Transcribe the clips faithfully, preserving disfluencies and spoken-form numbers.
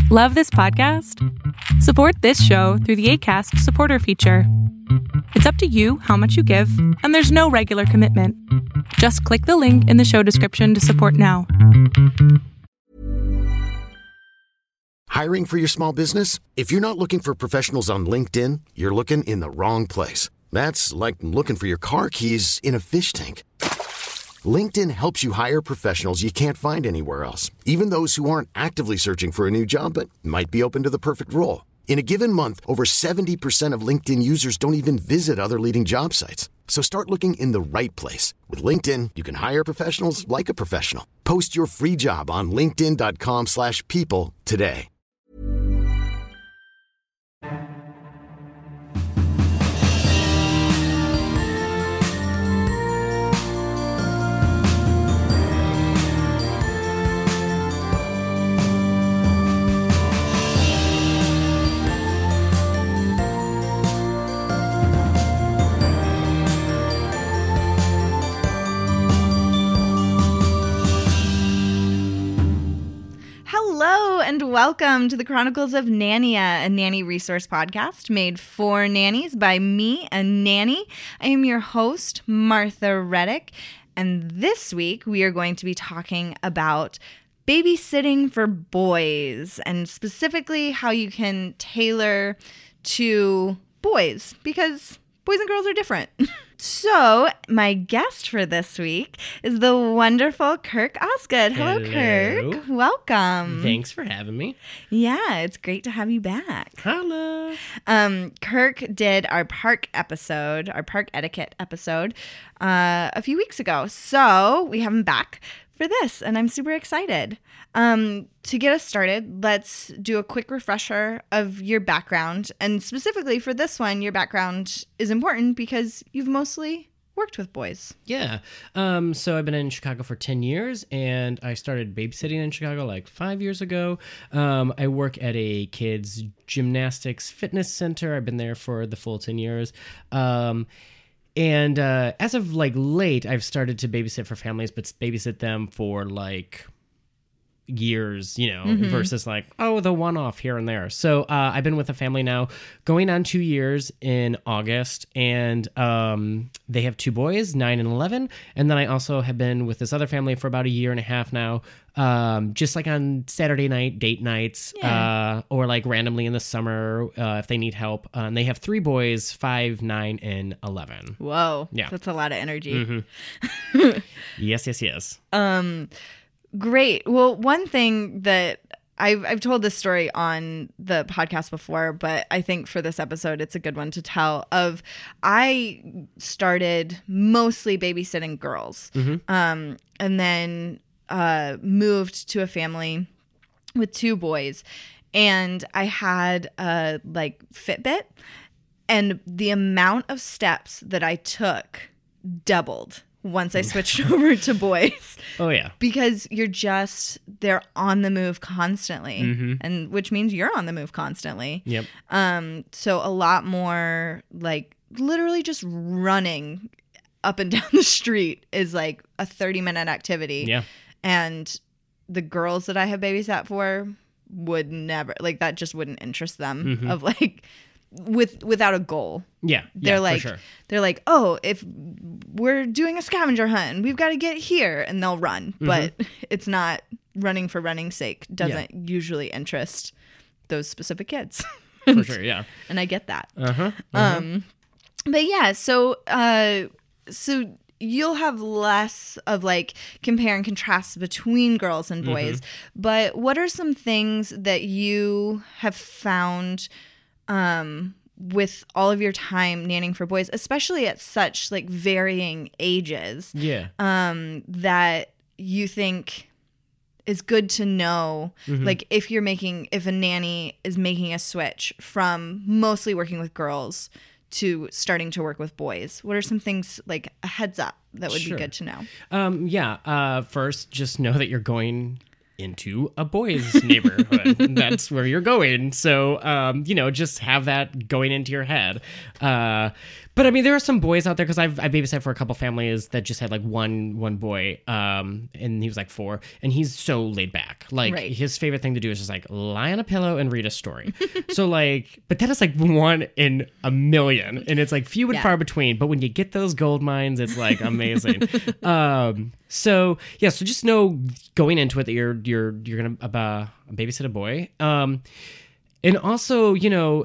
Love this podcast? Support this show through the Acast supporter feature. It's up to you how much you give, and there's no regular commitment. Just click the link in the show description to support now. Hiring for your small business? If you're not looking for professionals on LinkedIn, you're looking in the wrong place. That's like looking for your car keys in a fish tank. LinkedIn helps you hire professionals you can't find anywhere else, even those who aren't actively searching for a new job but might be open to the perfect role. In a given month, over seventy percent of LinkedIn users don't even visit other leading job sites. So start looking in the right place. With LinkedIn, you can hire professionals like a professional. Post your free job on linkedin dot com slash people today. Hello and welcome to the Chronicles of Nania, a nanny resource podcast made for nannies by me, a nanny. I am your host, Martha Reddick, and this week we are going to be talking about babysitting for boys, and specifically how you can tailor to boys, because boys and girls are different. So, my guest for this week is the wonderful Kirk Osgood. Hello, Hello. Kirk. Welcome. Thanks for having me. Yeah, it's great to have you back. Hello. Um, Kirk did our park episode, our park etiquette episode, uh, a few weeks ago. So, we have him back for this, and I'm super excited. Um, to get us started, let's do a quick refresher of your background. And specifically for this one, your background is important because you've mostly worked with boys. Yeah. Um, so I've been in Chicago for ten years, and I started babysitting in Chicago like five years ago. Um, I work at a kids gymnastics fitness center. I've been there for the full ten years. Um, and uh, as of like late, I've started to babysit for families, but babysit them for like years, you know, mm-hmm. versus like, oh, the one-off here and there. So uh, I've been with a family now going on two years in August, and um, they have two boys, nine and eleven. And then I also have been with this other family for about a year and a half now, um, just like on Saturday night, date nights, yeah. uh, or like randomly in the summer uh, if they need help. Uh, and they have three boys, five, nine, and eleven. Whoa. Yeah. That's a lot of energy. Mm-hmm. yes, yes, yes. Um, Great. Well, one thing that I've, I've told this story on the podcast before, but I think for this episode, it's a good one to tell of I started mostly babysitting girls, mm-hmm. um, and then uh, moved to a family with two boys, and I had a like Fitbit, and the amount of steps that I took doubled once I switched over to boys. Oh, yeah. Because you're just, they're on the move constantly. Mm-hmm. And which means you're on the move constantly. Yep. Um. So a lot more like literally just running up and down the street is like a thirty minute activity. Yeah. And the girls that I have babysat for would never, like that just wouldn't interest them mm-hmm. of like, with without a goal. Yeah, they're yeah, like for sure. They're like, oh, if we're doing a scavenger hunt and we've got to get here, and they'll run. Mm-hmm. But it's not running for running's sake. Doesn't yeah. usually interest those specific kids. For sure, yeah. And I get that. Uh-huh. uh-huh. Um, but yeah, so uh, so you'll have less of like compare and contrast between girls and boys. Mm-hmm. But what are some things that you have found Um, with all of your time nannying for boys, especially at such like varying ages, yeah, um, that you think is good to know, mm-hmm. like if you're making, if a nanny is making a switch from mostly working with girls to starting to work with boys, what are some things like a heads up that would sure. be good to know? Um, yeah. Uh, first, just know that you're going into a boys' neighborhood. That's where you're going. So, um, you know, just have that going into your head. Uh, But I mean, there are some boys out there because I've I babysat for a couple families that just had like one one boy, um, and he was like four, and he's so laid back. Like Right. his favorite thing to do is just like lie on a pillow and read a story. So like, but that is like one in a million, and it's like few and Yeah. far between. But when you get those gold mines, it's like amazing. um, so yeah, so just know going into it that you're you're you're gonna uh, babysit a boy, um, and also you know.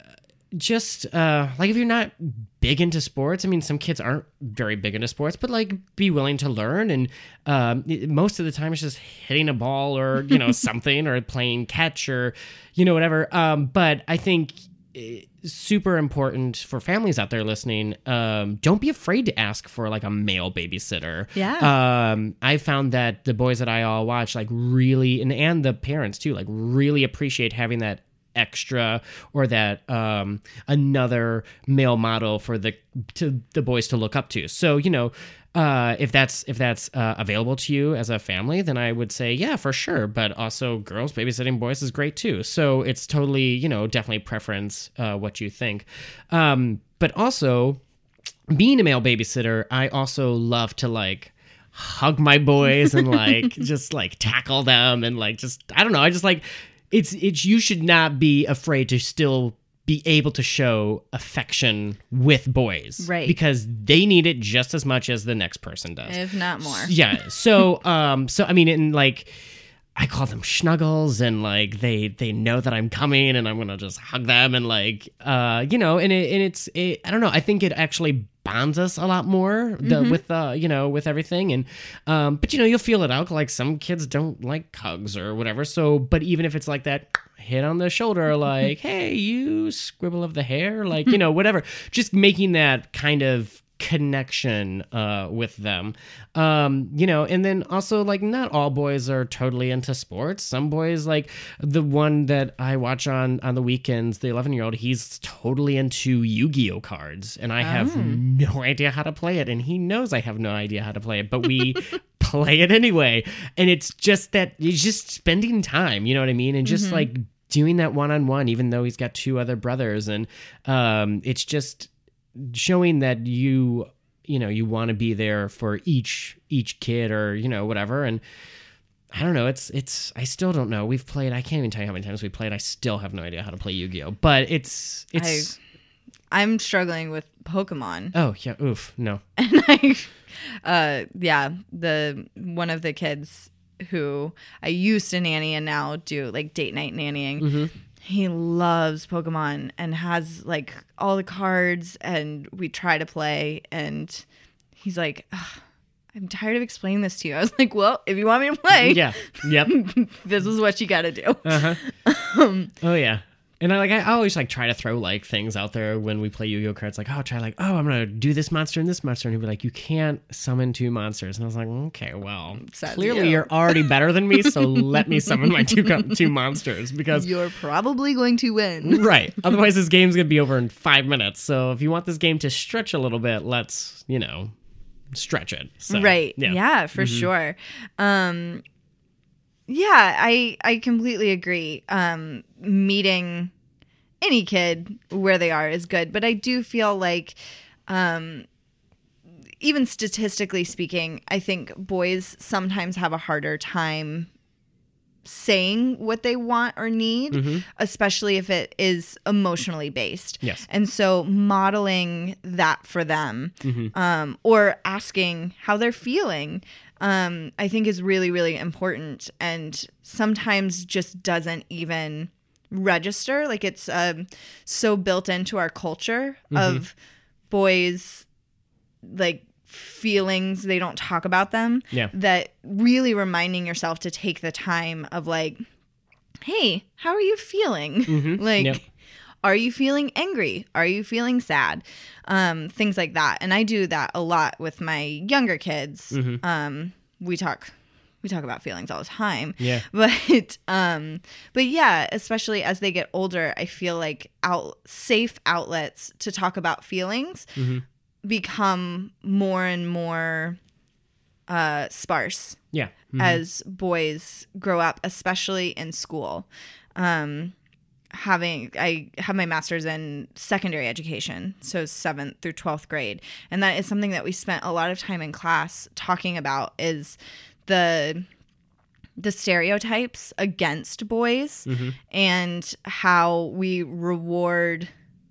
Just uh, like if you're not big into sports, I mean, some kids aren't very big into sports, but like be willing to learn. And um, it- most of the time it's just hitting a ball or, you know, something or playing catch or, you know, whatever. Um, but I think eh, super important for families out there listening. Um, don't be afraid to ask for like a male babysitter. Yeah. Um, I found that the boys that I all watch like really, and, and the parents too, like really appreciate having that extra or that um another male model for the to the boys to look up to. So you know uh if that's if that's uh, available to you as a family, then I would say yeah, for sure. But also girls babysitting boys is great too, so it's totally, you know, definitely preference uh what you think. Um but also being a male babysitter, I also love to like hug my boys and like just like tackle them and like just I don't know, I just like It's it's you should not be afraid to still be able to show affection with boys. Right. Because they need it just as much as the next person does. If not more. Yeah. So um so I mean in like I call them schnuggles and like they they know that I'm coming and I'm gonna just hug them and like uh you know and it and it's it, I don't know, I think it actually bonds us a lot more the, Mm-hmm. with uh you know with everything. And um but you know you'll feel it out, like some kids don't like hugs or whatever, so but even if it's like that hit on the shoulder like hey you scribble of the hair, like you know whatever, just making that kind of connection uh with them, um you know and then also like not all boys are totally into sports. Some boys, like the one that I watch on on the weekends, the eleven year old, he's totally into Yu-Gi-Oh cards, and I have no idea how to play it, and he knows I have no idea how to play it, but we play it anyway. And it's just that it's just spending time, you know what I mean, and just like doing that one-on-one, even though he's got two other brothers. And um it's just showing that you you know you want to be there for each each kid or you know whatever. And I don't know, it's it's I still don't know, we've played, I can't even tell you how many times we played, I still have no idea how to play Yu-Gi-Oh, but it's it's I'm struggling with Pokemon. oh yeah, oof, no. And I, uh, yeah, the one of the kids who I used to nanny and now do like date night nannying. Mm-hmm. He loves Pokemon and has like all the cards, and we try to play, and he's like, "Ugh, I'm tired of explaining this to you." I was like, well, if you want me to play, Yeah, yep. this is what you got to do. Uh-huh. Oh yeah. And I like I always like try to throw like things out there when we play Yu-Gi-Oh cards, like, oh, try like, oh, I'm gonna do this monster and this monster, and he'd be like, you can't summon two monsters. And I was like, okay, well, Says clearly you. you're already better than me, so let me summon my two co- two monsters, because You're probably going to win. right, otherwise this game's gonna be over in five minutes. So if you want this game to stretch a little bit, let's you know stretch it. So, Right. Yeah. Yeah, for sure. Um, yeah, I I completely agree. Um, meeting any kid where they are is good, but I do feel like, um, even statistically speaking, I think boys sometimes have a harder time saying what they want or need, especially if it is emotionally based. Yes. And so modeling that for them, um, or asking how they're feeling, um, I think is really, really important, and sometimes just doesn't even register. Like it's um, so built into our culture of boys like feelings, they don't talk about them, Yeah. that really reminding yourself to take the time of like, hey, how are you feeling? Like, Yep. are you feeling angry? Are you feeling sad? Um, things like that. And I do that a lot with my younger kids. Um, we talk we talk about feelings all the time. Yeah. But um but yeah, especially as they get older, I feel like out safe outlets to talk about feelings become more and more uh sparse Yeah. Mhm. as boys grow up, especially in school. Um having I have my master's in secondary education, so seventh through twelfth grade, and that is something that we spent a lot of time in class talking about is the the stereotypes against boys Mm-hmm. and how we reward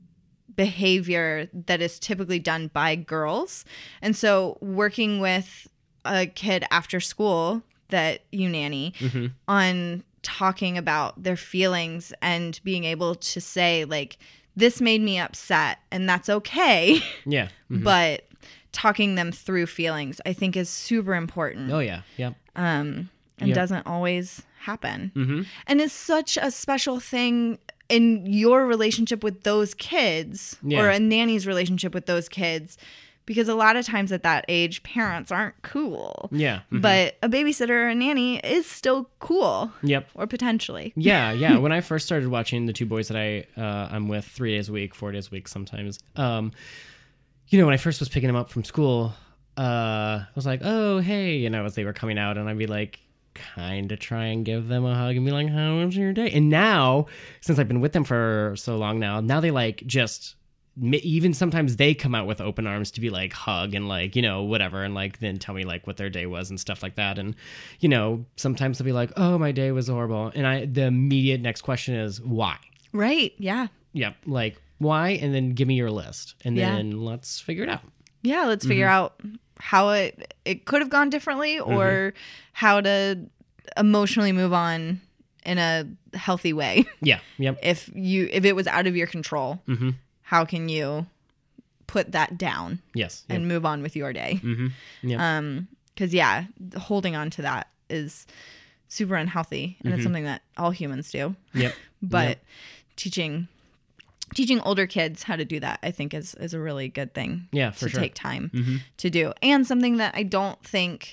behavior that is typically done by girls. And so working with a kid after school that you nanny Mm-hmm. on talking about their feelings and being able to say, like, this made me upset and that's okay. Yeah. Mhm. But talking them through feelings, I think, is super important. Oh yeah. Yep. Um, and Yep. doesn't always happen. Mm-hmm. And is such a special thing in your relationship with those kids Yeah. or a nanny's relationship with those kids, because a lot of times at that age, parents aren't cool. Yeah. Mhm. But a babysitter or a nanny is still cool, Yep. or potentially. Yeah, yeah. When I first started watching the two boys that I uh, I'm with three days a week, four days a week sometimes, um, you know, when I first was picking them up from school, uh, I was like, oh hey, you know, as they were coming out, and I'd be like, kind of try and give them a hug and be like, how was your day? And now, since I've been with them for so long now, now they like just. Even sometimes they come out with open arms to be like hug and like, you know, whatever, and like then tell me like what their day was and stuff like that. And you know, sometimes they'll be like, oh, my day was horrible, and I the immediate next question is why. Right. Yeah. Yep. Like why, and then give me your list, and Yeah. then let's figure it out. Yeah. Let's figure Mm-hmm. out how it it could have gone differently, or how to emotionally move on in a healthy way. Yeah. Yep. If you if it was out of your control. Mm-hmm. How can you put that down Yes. Yep. and move on with your day? Mm-hmm. Yep. Um, because yeah, holding on to that is super unhealthy, and it's something that all humans do. Yep. But Yep. teaching teaching older kids how to do that, I think, is is a really good thing. Yeah, for to sure. take time Mm-hmm. to do, and something that I don't think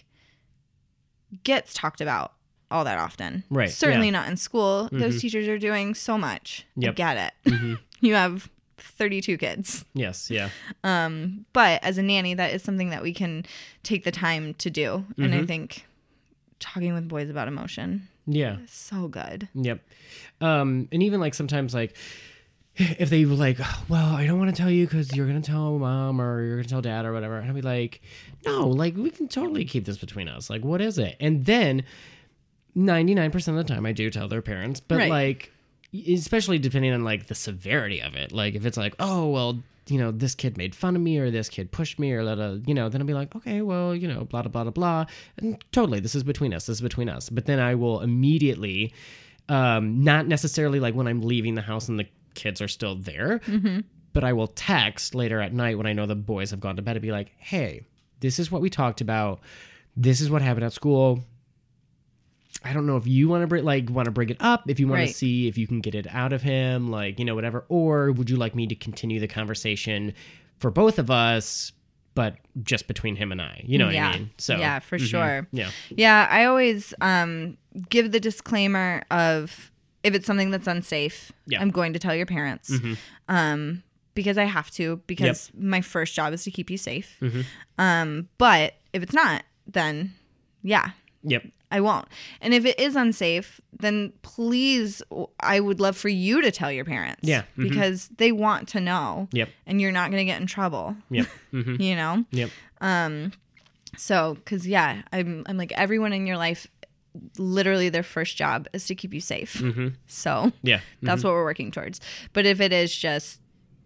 gets talked about all that often. Right, Certainly yeah. not in school. Those teachers are doing so much. I Yep. get it. Mm-hmm. You have thirty-two kids. Yes. Yeah. Um, but as a nanny, that is something that we can take the time to do. And I Mhm. think talking with boys about emotion Yeah. is so good. Yep. Um, and even like sometimes like if they were like, well, I don't want to tell you because you're going to tell mom or you're going to tell dad or whatever. And I'll be like, no, like we can totally keep this between us. Like, what is it? And then ninety-nine percent of the time I do tell their parents, but Right. like, especially depending on like the severity of it. Like if it's like, oh, well, you know, this kid made fun of me or this kid pushed me or, blah, blah, you know, then I'll be like, okay, well, you know, blah, blah, blah, blah, blah. And totally, this is between us. This is between us. But then I will immediately, um, not necessarily like when I'm leaving the house and the kids are still there, Mm-hmm. but I will text later at night when I know the boys have gone to bed and be like, hey, this is what we talked about. This is what happened at school. I don't know if you want to bring like want to bring it up, if you want Right. to see if you can get it out of him, like, you know, whatever, or would you like me to continue the conversation for both of us, but just between him and I? You know what Yeah. I mean? So Yeah, for mhm. sure. Yeah. Yeah, I always um, give the disclaimer of if it's something that's unsafe, Yeah. I'm going to tell your parents. Mhm. Um, because I have to, because my first job is to keep you safe. Mhm. Um, but if it's not, then yeah, Yep. I won't. And if it is unsafe, then please, I would love for you to tell your parents. Yeah, mhm. Because they want to know. Yep. And you're not going to get in trouble. Yep. hmm You know? Yep. Um, so, because yeah, I'm, I'm like, everyone in your life, literally their first job is to keep you safe. hmm So Yeah. that's what we're working towards. But if it is just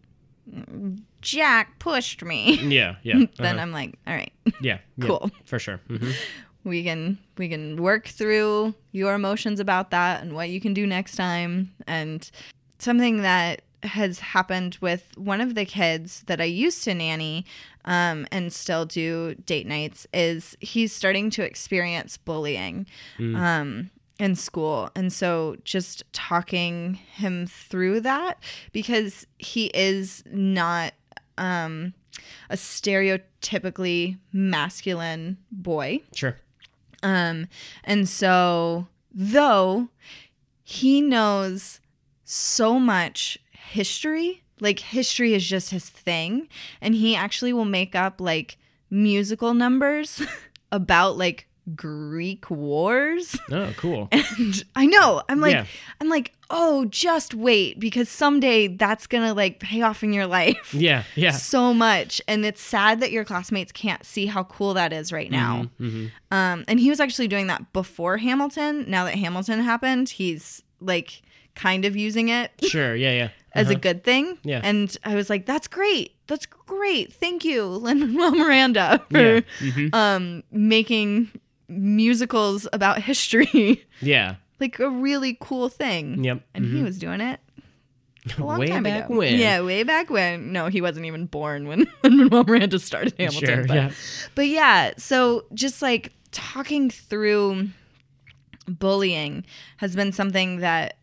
Jack pushed me, Yeah. Yeah. then uh-huh. I'm like, all right, yeah. Yeah. cool. For sure. hmm we can we can work through your emotions about that and what you can do next time. And something that has happened with one of the kids that I used to nanny um, and still do date nights is he's starting to experience bullying um, in school. And so just talking him through that, because he is not um, a stereotypically masculine boy. Sure. Um, and so though he knows so much history, like history is just his thing, and he actually will make up like musical numbers about like Greek wars. Oh, cool. And I know. I'm like, Yeah. I'm like, oh, just wait, because someday that's gonna like pay off in your life. Yeah, yeah. So much. And it's sad that your classmates can't see how cool that is right now. Mm-hmm. Um, and he was actually doing that before Hamilton. Now that Hamilton happened, he's like kind of using it Sure, yeah, yeah. as a Uh-huh. good thing. Yeah. And I was like, that's great. That's great. Thank you, Lin-Manuel Miranda, for Yeah. Mhm. um, making musicals about history Yeah. like a really cool thing. Yep. And he Mhm. was doing it a long Way time back ago. when. Yeah, way back when. No, he wasn't even born when Lin-Manuel Miranda started Hamilton. Sure, but, yeah. but yeah, so just like talking through bullying has been something that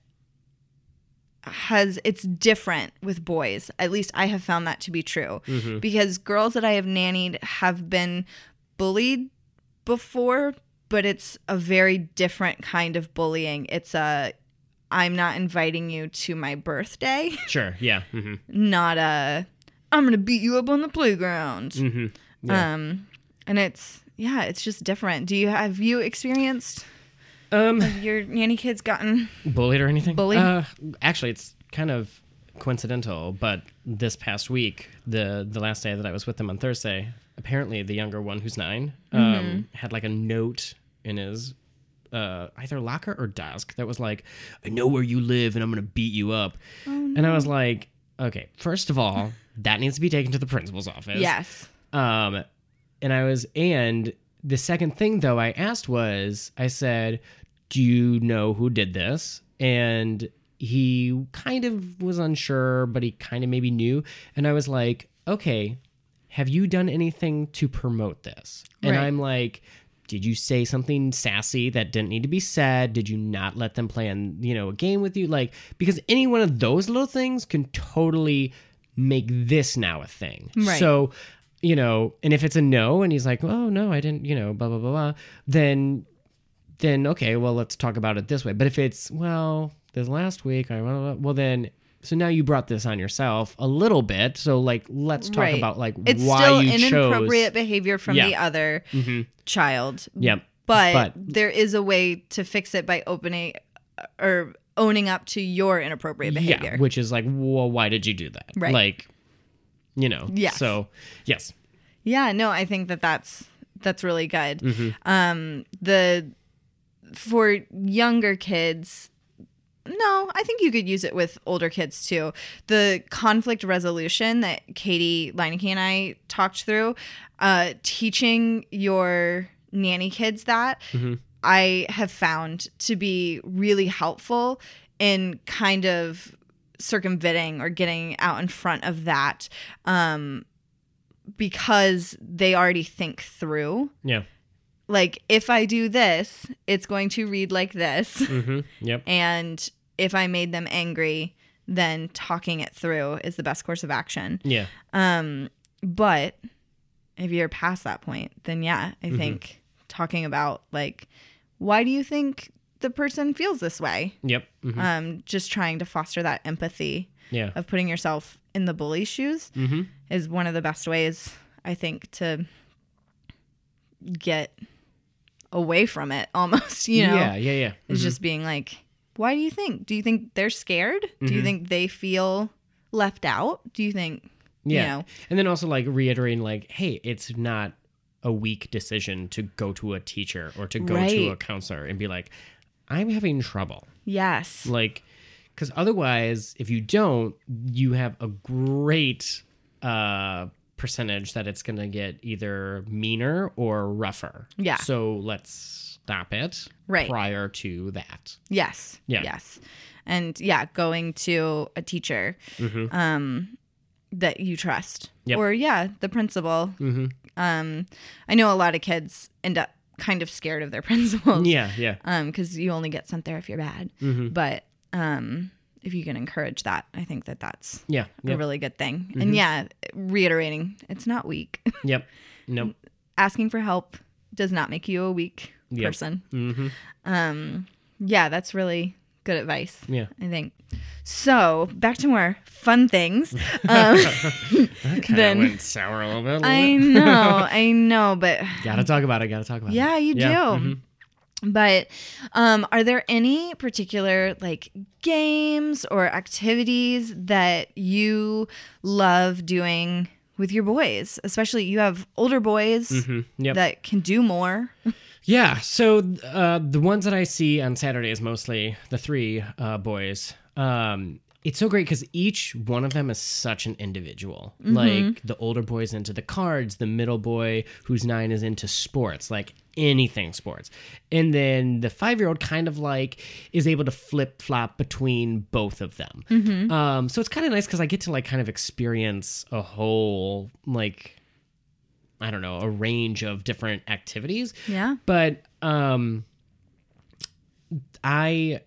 has it's different with boys. At least I have found that to be true. Mhm. Because girls that I have nannied have been bullied before, but it's a very different kind of bullying. It's a I'm not inviting you to my birthday, Sure, yeah. Mm-hmm. not a I'm going to beat you up on the playground. Mm-hmm. Yeah. Um and it's yeah, it's just different. Do you have you experienced Um, have your nanny kids gotten bullied or anything? Bullied? Uh, actually, it's kind of coincidental, but this past week, the the last day that I was with them on Thursday, apparently the younger one, who's nine, um, Mm-hmm. had like a note in his uh, either locker or desk that was like, "I know where you live, and I'm gonna beat you up." Oh, no. And I was like, "Okay, first of all, that needs to be taken to the principal's office." Yes. Um, and I was, and the second thing though I asked was, I said, do you know who did this? And he kind of was unsure, but he kind of maybe knew. And I was like, okay, have you done anything to promote this? And Right. I'm like, did you say something sassy that didn't need to be said? Did you not let them play on, you know, a game with you? Like, because any one of those little things can totally make this now a thing. Right. So, you know, and if it's a no and he's like, oh, no, I didn't, you know, blah, blah, blah, blah, then, then, okay, well, let's talk about it this way. But if it's, well, this last week, I, well, then, so now you brought this on yourself a little bit. So, like, let's talk Right. about, like, It's why still you inappropriate chose. behavior from Yeah. the other Mhm. child. Yep. But, But- there is a way to fix it by opening or owning up to your inappropriate behavior. Yeah, which is like, well, why did you do that? Right. Like, you know. Yes. So, yes. Yeah, no, I think that that's that's really good. Mm-hmm. Um, the for younger kids, no, I think you could use it with older kids too. The conflict resolution that Katie Leineke and I talked through, uh, teaching your nanny kids that, Mm-hmm. I have found to be really helpful in kind of circumventing or getting out in front of that, um, because they already think through. Yeah. Like, if I do this, it's going to read like this. Mm-hmm. Yep. And if I made them angry, then talking it through is the best course of action. Yeah. Um, but if you're past that point, then yeah, I Mm-hmm. think talking about, like, why do you think the person feels this way? Yep. Mm-hmm. Um, just trying to foster that empathy Yeah. of putting yourself in the bully's shoes Mm-hmm. is one of the best ways, I think, to get away from it almost, you know? Yeah. Yeah. Yeah. Is Mhm. just being like, why do you think? Do you think they're scared? Do you Mhm. think they feel left out? Do you think, Yeah. you know? And then also like reiterating, like, hey, it's not a weak decision to go to a teacher or to go to Right. a counselor and be like, I'm having trouble. Yes. Like, because otherwise, if you don't, you have a great uh, percentage that it's going to get either meaner or rougher. Yeah. So let's stop it Right. prior to that. Yes. Yeah. Yes. And yeah, going to a teacher Mm-hmm. um, that you trust. Yep. Or yeah, the principal. Mm-hmm. Um, I know a lot of kids end up kind of scared of their principals. Yeah, yeah. Um, because you only get sent there if you're bad. Mm-hmm. But um, if you can encourage that, I think that that's Yeah. a Yep. really good thing. Mm-hmm. And yeah, reiterating, it's not weak. Yep. Nope. Asking for help does not make you a weak Yep. person. Mm-hmm. Um, yeah, that's really good advice. Yeah. I think. So back to more fun things. Um, That kind of then went sour a little bit. a little I bit. know, I know, but Gotta talk about it. Gotta talk about yeah, it. you do. mhm. But um, are there any particular like games or activities that you love doing with your boys? Especially you have older boys Mhm. Yep. that can do more. Yeah, so uh, the ones that I see on Saturdays, mostly the three uh, boys, um, it's so great because each one of them is such an individual. Mm-hmm. Like the older boy's into the cards, the middle boy who's nine is into sports, like anything sports. And then the five-year-old kind of like is able to flip-flop between both of them. Mm-hmm. Um, so it's kind of nice because I get to like kind of experience a whole like... I don't know, a range of different activities. Yeah. But um I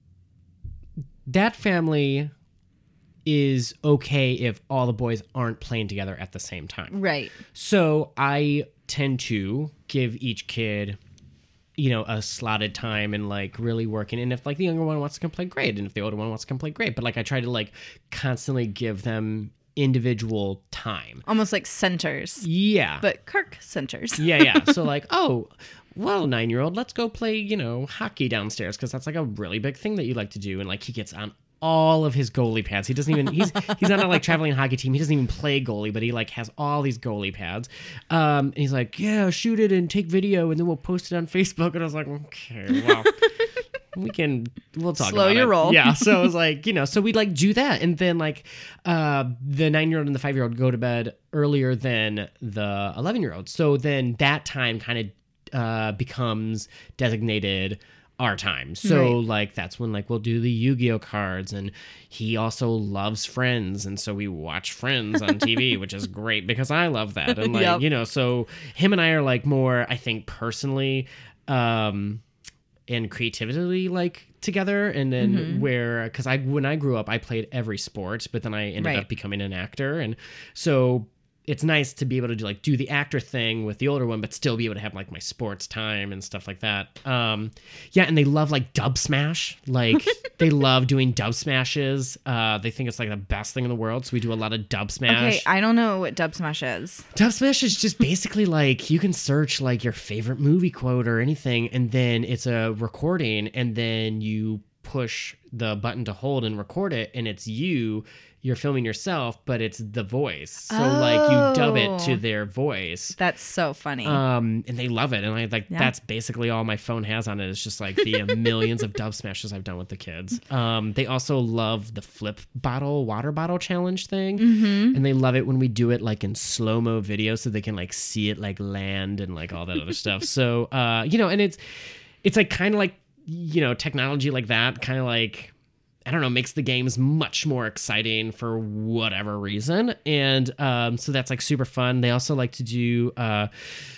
that family is okay if all the boys aren't playing together at the same time. Right. So I tend to give each kid, you know, a slotted time and like really working. And if like the younger one wants to come play, great. And if the older one wants to come play, great. But like I try to like constantly give them individual time. Almost like centers, Yeah. but Kirk centers. Yeah, yeah. So like, oh, well, nine-year-old, let's go play, you know, hockey downstairs because that's like a really big thing that you like to do. And like he gets on all of his goalie pads. He doesn't even he's he's on a like traveling hockey team. He doesn't even play goalie, but he like has all these goalie pads. Um, and he's like, yeah, shoot it and take video, and then we'll post it on Facebook. And I was like, okay, well. We can, we'll talk Slow about your it. roll. Yeah. So it was like, you know, so we'd like do that. And then like uh, the nine-year-old and the five-year-old go to bed earlier than the eleven-year-old. So then that time kind of uh, becomes designated our time. So Right. like that's when like we'll do the Yu-Gi-Oh cards, and he also loves Friends, and so we watch Friends on T V, which is great because I love that. And like, Yep. you know, so him and I are like more, I think personally, um and creatively like together. And then Mm-hmm. where because I when I grew up I played every sport, but then I ended Right. up becoming an actor, and so it's nice to be able to do like do the actor thing with the older one but still be able to have like my sports time and stuff like that. Um yeah, and they love like dub smash. Like they love doing dub smashes. Uh they think it's like the best thing in the world, so we do a lot of dub smash. Okay, I don't know what Dub Smash is. Dub Smash is just basically like you can search like your favorite movie quote or anything, and then it's a recording, and then you push the button to hold and record it, and it's you. You're filming yourself, but it's the voice. So like you dub it to Oh. their voice. That's so funny. Um, and they love it, and I like Yeah. that's basically all my phone has on it. It's just like the millions of dub smashes I've done with the kids. Um, they also love the flip bottle, water bottle challenge thing, Mm-hmm. and they love it when we do it like in slow mo video, so they can like see it like land and like all that other stuff. So uh, you know, and it's it's like kind of like you know technology like that, kind of like. I don't know, makes the games much more exciting for whatever reason. And um, so that's like super fun. They also like to do uh,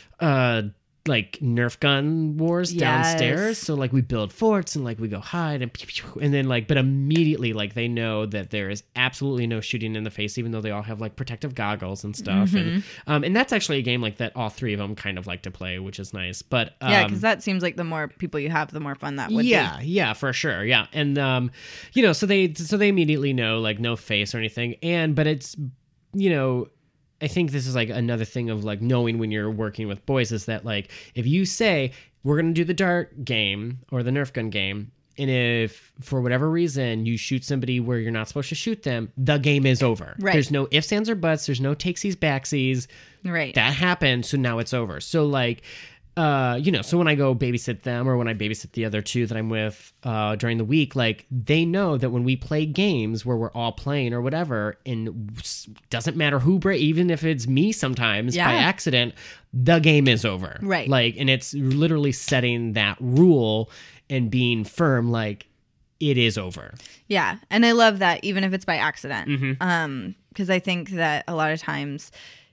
uh, like Nerf gun wars Yes. downstairs. So like we build forts and like we go hide and pew, pew, pew, and then like, but immediately like they know that there is absolutely no shooting in the face, even though they all have like protective goggles and stuff. Mm-hmm. And um, and that's actually a game like that all three of them kind of like to play, which is nice. But um, yeah, because that seems like the more people you have, the more fun that would yeah, yeah, for sure. Yeah. And um, you know, so they so they immediately know like no face or anything. And but it's you know, I think this is like another thing of like knowing when you're working with boys is that like if you say we're gonna do the dart game or the Nerf gun game, and if for whatever reason you shoot somebody where you're not supposed to shoot them, the game is over. Right. There's no ifs, ands, or buts. There's no takesies, backsies. be. Right. That happened, so now it's over. So like uh you know, so when I go babysit them or when I babysit the other two that I'm with uh during the week, like they know that when we play games where we're all playing or whatever, and s- doesn't matter who break, even if it's me sometimes Yeah. by accident, the game is over. Right. Like, and it's literally setting that rule and being firm, like it is over. Yeah, and I love that even if it's by accident. Mm-hmm. Um, because I think that a lot of times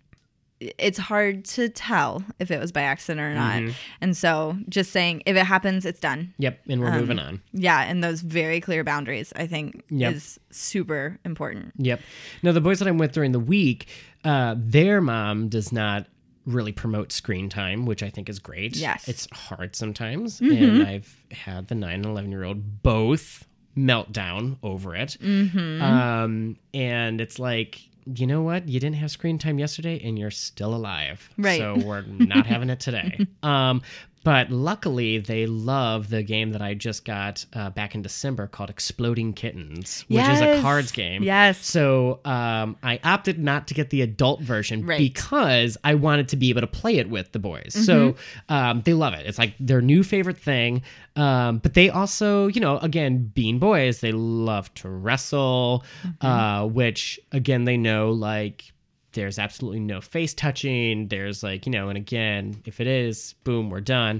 it's hard to tell if it was by accident or not. Mm-hmm. And so just saying if it happens, it's done. Yep, and we're moving on. Yeah, and those very clear boundaries I think Yep. is super important. Yep. Now, the boys that I'm with during the week, uh, their mom does not really promote screen time, which I think is great. Yes. It's hard sometimes. And I've had the nine and eleven year old both meltdown over it. Mm-hmm. Um, and it's like, you know what? You didn't have screen time yesterday and you're still alive. Right. So we're not having it today. Um, but luckily, they love the game that I just got uh, back in December called Exploding Kittens, which yes. is a cards game. Yes. So um, I opted not to get the adult version right. because I wanted to be able to play it with the boys. Mm-hmm. So um, they love it. It's like their new favorite thing. Um, but they also, you know, again, being boys, they love to wrestle, mm-hmm. uh, which, again, they know, like, there's absolutely no face touching. There's like, you know, and again, if it is, boom, we're done.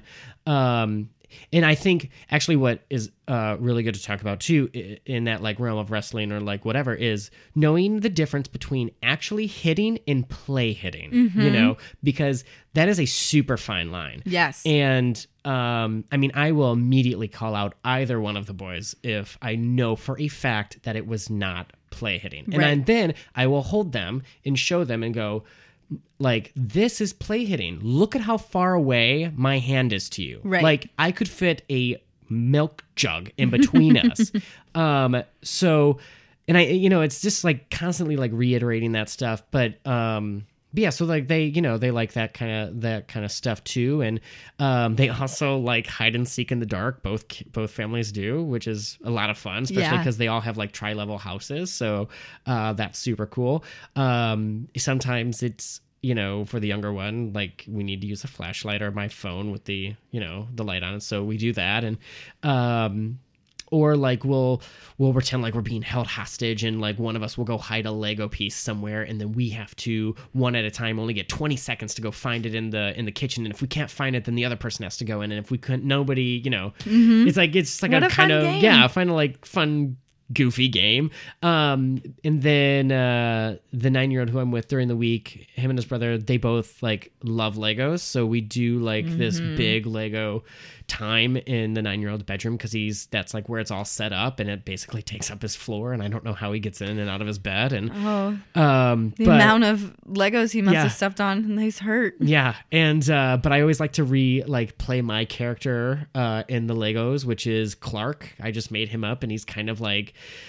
Um, and I think actually what is uh, really good to talk about too in that like realm of wrestling or like whatever is knowing the difference between actually hitting and play hitting, mm-hmm. you know, because that is a super fine line. Yes. And um, I mean, I will immediately call out either one of the boys if I know for a fact that it was not play hitting. And right. then, then I will hold them and show them and go, like, this is play hitting. Look at how far away my hand is to you. Right. Like, I could fit a milk jug in between us. Um, so, and I, you know, it's just like constantly like reiterating that stuff. But, um, but yeah, so like they, you know, they like that kind of that kind of stuff too, and um, they also like hide and seek in the dark. Both both families do, which is a lot of fun, especially because yeah. they all have like tri-level houses, so uh, that's super cool. Um, sometimes it's, you know, for the younger one, like we need to use a flashlight or my phone with the, you know, the light on it, so we do that, and um, or like we'll we'll pretend like we're being held hostage and like one of us will go hide a Lego piece somewhere and then we have to one at a time only get twenty seconds to go find it in the in the kitchen, and if we can't find it then the other person has to go in, and if we couldn't, nobody, you know, mm-hmm. it's like it's like what a, a kind of game. yeah kind of like fun goofy game. Um and then uh the nine-year-old who I'm with during the week, him and his brother, they both like love Legos, so we do like mm-hmm. this big Lego time in the nine-year-old's bedroom because he's that's like where it's all set up and it basically takes up his floor, and I don't know how he gets in and out of his bed, and oh um the but, amount of Legos he must yeah. have stepped on, and he's hurt. Yeah. And uh but I always like to re like play my character uh in the Legos, which is Clark. I just made him up and he's kind of like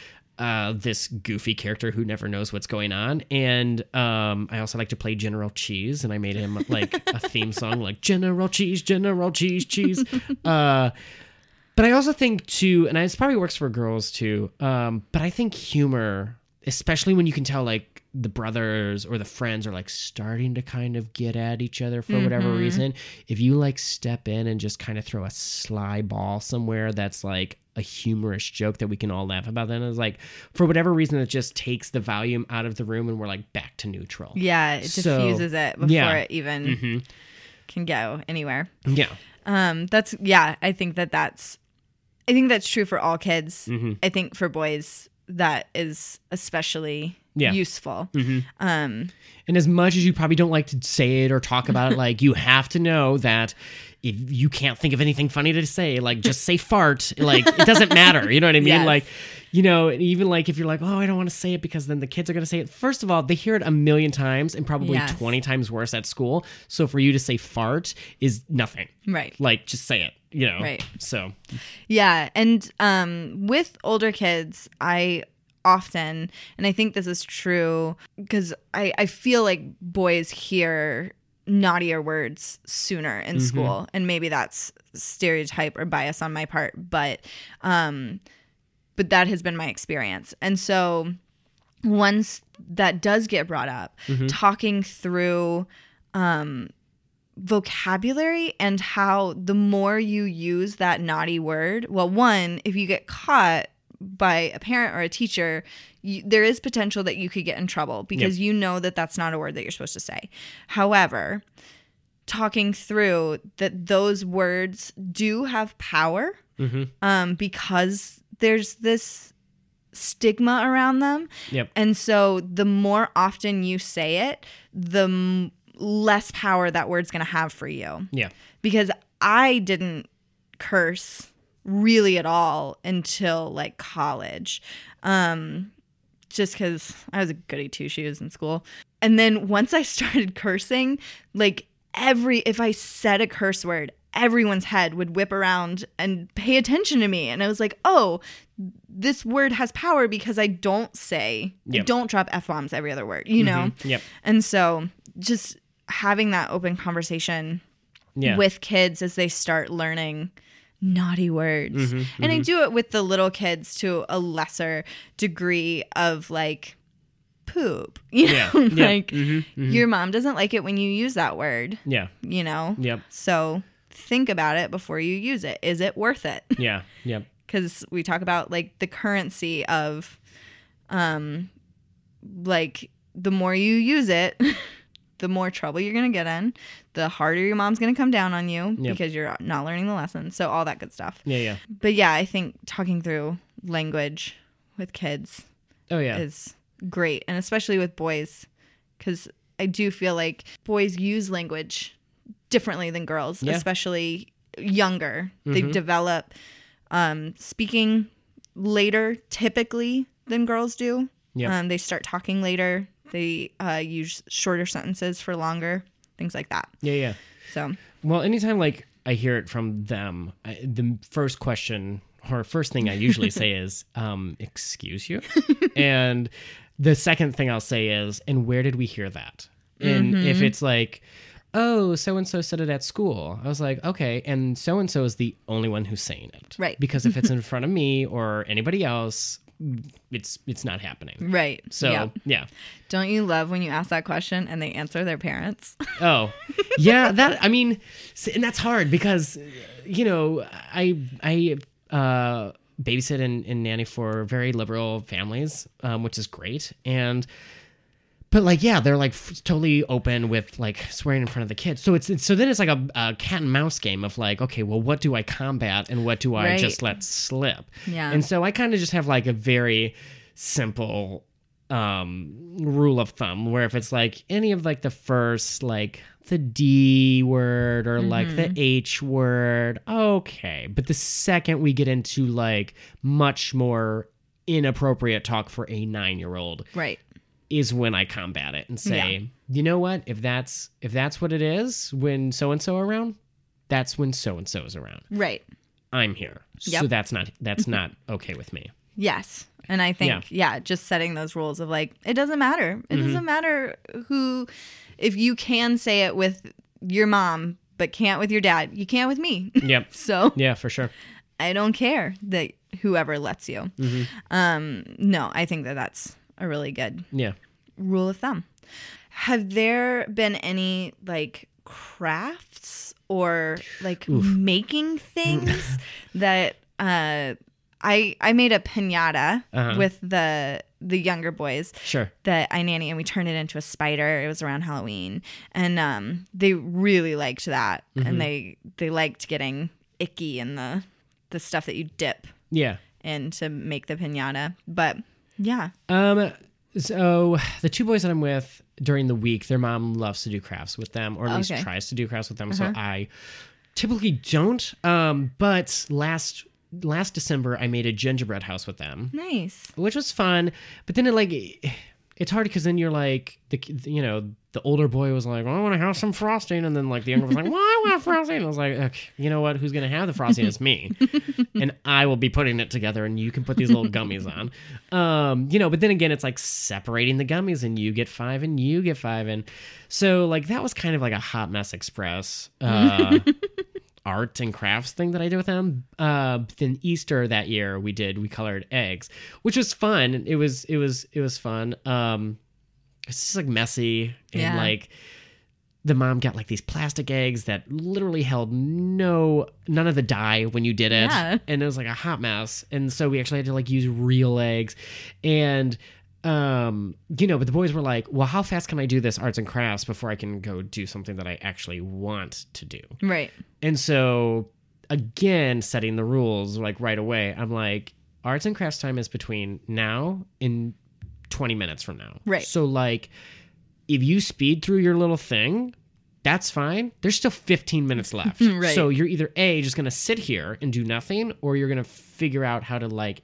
uh this goofy character who never knows what's going on, and um I also like to play General Cheese, and I made him like a theme song like General Cheese, General Cheese, Cheese. uh but I also think too, and this probably works for girls too, um but I think humor, especially when you can tell like the brothers or the friends are like starting to kind of get at each other for mm-hmm. whatever reason, if you like step in and just kind of throw a sly ball somewhere that's like a humorous joke that we can all laugh about, then it's like for whatever reason it just takes the volume out of the room and we're like back to neutral. Yeah, it so, diffuses it before yeah. it even mm-hmm. can go anywhere. Yeah. Um that's yeah, I think that that's I think that's true for all kids. Mm-hmm. I think for boys that is especially yeah. useful. Mm-hmm. Um, and as much as you probably don't like to say it or talk about it, like you have to know that if you can't think of anything funny to say, like just say fart. Like it doesn't matter. You know what I mean? Yes. Like, you know, even like if you're like, oh, I don't want to say it because then the kids are going to say it. First of all, they hear it a million times and probably yes. twenty times worse at school. So for you to say fart is nothing. Right. Like just say it, you know? Right. So. Yeah. And um, with older kids, I often, and I think this is true because I, I feel like boys hear naughtier words sooner in mm-hmm. school, and maybe that's stereotype or bias on my part, but um but that has been my experience. And so once that does get brought up, mm-hmm. talking through um vocabulary and how the more you use that naughty word, well, one, if you get caught by a parent or a teacher, you, there is potential that you could get in trouble because yep. you know that that's not a word that you're supposed to say. However, talking through that those words do have power mm-hmm. um, because there's this stigma around them. Yep. And so the more often you say it, the m- less power that word's going to have for you. Yeah. Because I didn't curse really at all until like college, um just because I was a goody two shoes in school. And then once I started cursing, like every if I said a curse word, everyone's head would whip around and pay attention to me. And I was like, oh, this word has power because I don't say, Yep. I don't drop F-bombs every other word, you know? Mm-hmm. Yep. And so just having that open conversation Yeah. with kids as they start learning naughty words. Mm-hmm, and I do it with the little kids to a lesser degree of like poop. You know, Yeah. Yeah. like Mhm, mhm. your mom doesn't like it when you use that word, Yeah. you know? Yep. So think about it before you use it. Is it worth it? Yeah. Yep. Because we talk about like the currency of um like the more you use it, the more trouble you're going to get in, the harder your mom's going to come down on you Yep. because you're not learning the lesson. So all that good stuff. Yeah. Yeah. But yeah, I think talking through language with kids Oh yeah. is great, and especially with boys, because I do feel like boys use language differently than girls, Yeah. especially younger. They Mhm. develop um, speaking later typically than girls do. Yep. Um, they start talking later. They uh, use shorter sentences for longer, things like that. Yeah. Yeah. So Well, anytime like I hear it from them, I, the first question or first thing I usually say is, um, "Excuse you," and the second thing I'll say is, "And where did we hear that?" And Mm-hmm. if it's like, "Oh, so and so said it at school," I was like, "Okay," and so and so is the only one who's saying it, Right. Because if it's in front of me or anybody else, it's it's not happening. right. So Yep. yeah. Don't you love when you ask that question and they answer their parents? Oh, yeah. That I mean, s- and that's hard because, you know, I I uh, babysit and, and nanny for very liberal families, um, which is great. And but like, yeah, they're like f- totally open with like swearing in front of the kids. So it's, it's so then it's like a, a cat and mouse game of like, okay, well, what do I combat and what do I Right. just let slip? Yeah. And so I kind of just have like a very simple um rule of thumb where if it's like any of like the first like the D word or like the H word, okay, but the second we get into like much more inappropriate talk for a nine-year-old Right. is when I combat it and say, Yeah. you know what, if that's if that's what it is when so and so around, that's when so and so is around. Right. I'm here. So Yep. that's not that's not okay with me. Yes. And I think, yeah. just setting those rules of like, it doesn't matter. It Mm-hmm. doesn't matter who, if you can say it with your mom, but can't with your dad, you can't with me. Yep. So Yeah, for sure. I don't care that whoever lets you. Mm-hmm. Um, no, I think that that's a really good Yeah. rule of thumb. Have there been any like crafts or like making things that uh I I made a piñata Uh-huh. with the the younger boys Sure. that I nanny, and we turned it into a spider. It was around Halloween, and um they really liked that, Mm-hmm. and they they liked getting icky in the the stuff that you dip Yeah. in to make the piñata. But yeah, Um so the two boys that I'm with during the week, their mom loves to do crafts with them, or at least Okay. tries to do crafts with them. Uh-huh. So I typically don't. Um, but last last December I made a gingerbread house with them, nice. which was fun. But then it like it's hard because then you're like the you know the older boy was like, well, I want to have some frosting, and then like the younger was like, well, I want frosting. And I was like, okay, you know what? Who's gonna have the frosting? It's me, and I will be putting it together, and you can put these little gummies on. Um, you know, but then again, it's like separating the gummies, and you get five, and you get five, and so like that was kind of like a Hot Mess Express. Uh, art and crafts thing that I did with them. Uh, then Easter that year we did, we colored eggs, which was fun. It was, it was, it was fun. Um, it's just like messy and Yeah. like the mom got like these plastic eggs that literally held no, none of the dye when you did it. Yeah. And it was like a hot mess. And so we actually had to like use real eggs and, um, you know, but the boys were like, well, how fast can I do this arts and crafts before I can go do something that I actually want to do? Right. And so, again, setting the rules like right away, I'm like, arts and crafts time is between now and twenty minutes from now. Right. So, like, if you speed through your little thing, that's fine. There's still fifteen minutes left. Right. So, you're either A, just going to sit here and do nothing, or you're going to figure out how to, like,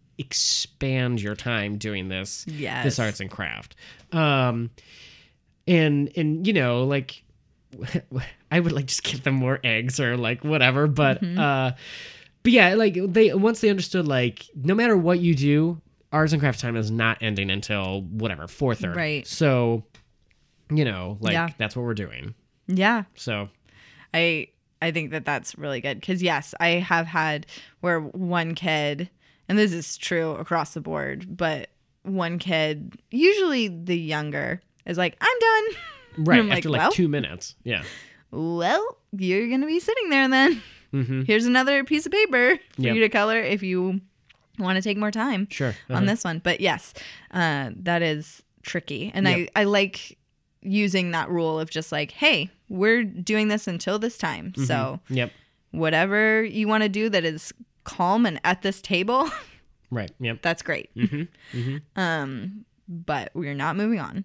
expand your time doing this Yes. this arts and craft. Um, and, and, you know, like, I would like just give them more eggs or like whatever. But, Mm-hmm. uh, but yeah, like they, once they understood, like, no matter what you do, Arts and Craft Time is not ending until whatever, four thirty. Right. So, you know, like Yeah. that's what we're doing. Yeah. So, I I think that that's really good because yes, I have had where one kid, and this is true across the board, but one kid, usually the younger, is like, I'm done. right. I'm After like, like, well, two minutes. Yeah. Well, you're gonna be sitting there then. Mm-hmm. Here's another piece of paper for Yep. you to color if you want to take more time Sure. on Uh-huh. this one. But yes, uh, that is tricky, and Yep. I I like using that rule of just like, hey, we're doing this until this time. Mm-hmm. So Yep. whatever you want to do that is calm and at this table, Right. Yep. that's great. Mm-hmm. Mm-hmm. Um, but we're not moving on.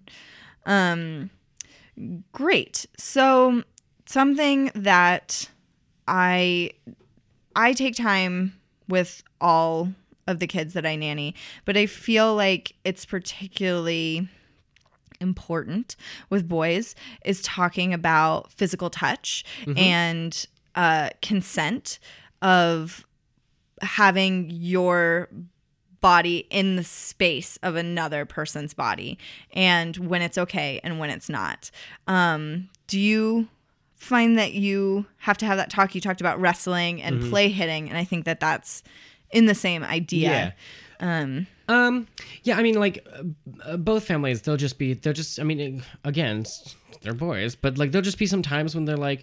Um, great. So something that I I take time with all of the kids that I nanny, but I feel like it's particularly important with boys is talking about physical touch and uh, consent of having your body in the space of another person's body and when it's okay and when it's not. Um, do you find that you have to have that talk? You talked about wrestling and play hitting, and I think that that's in the same idea. Um, Um, yeah, I mean, like, uh, both families, they'll just be, they'll just, I mean, again, s- they're boys, but, like, there'll just be some times when they're, like,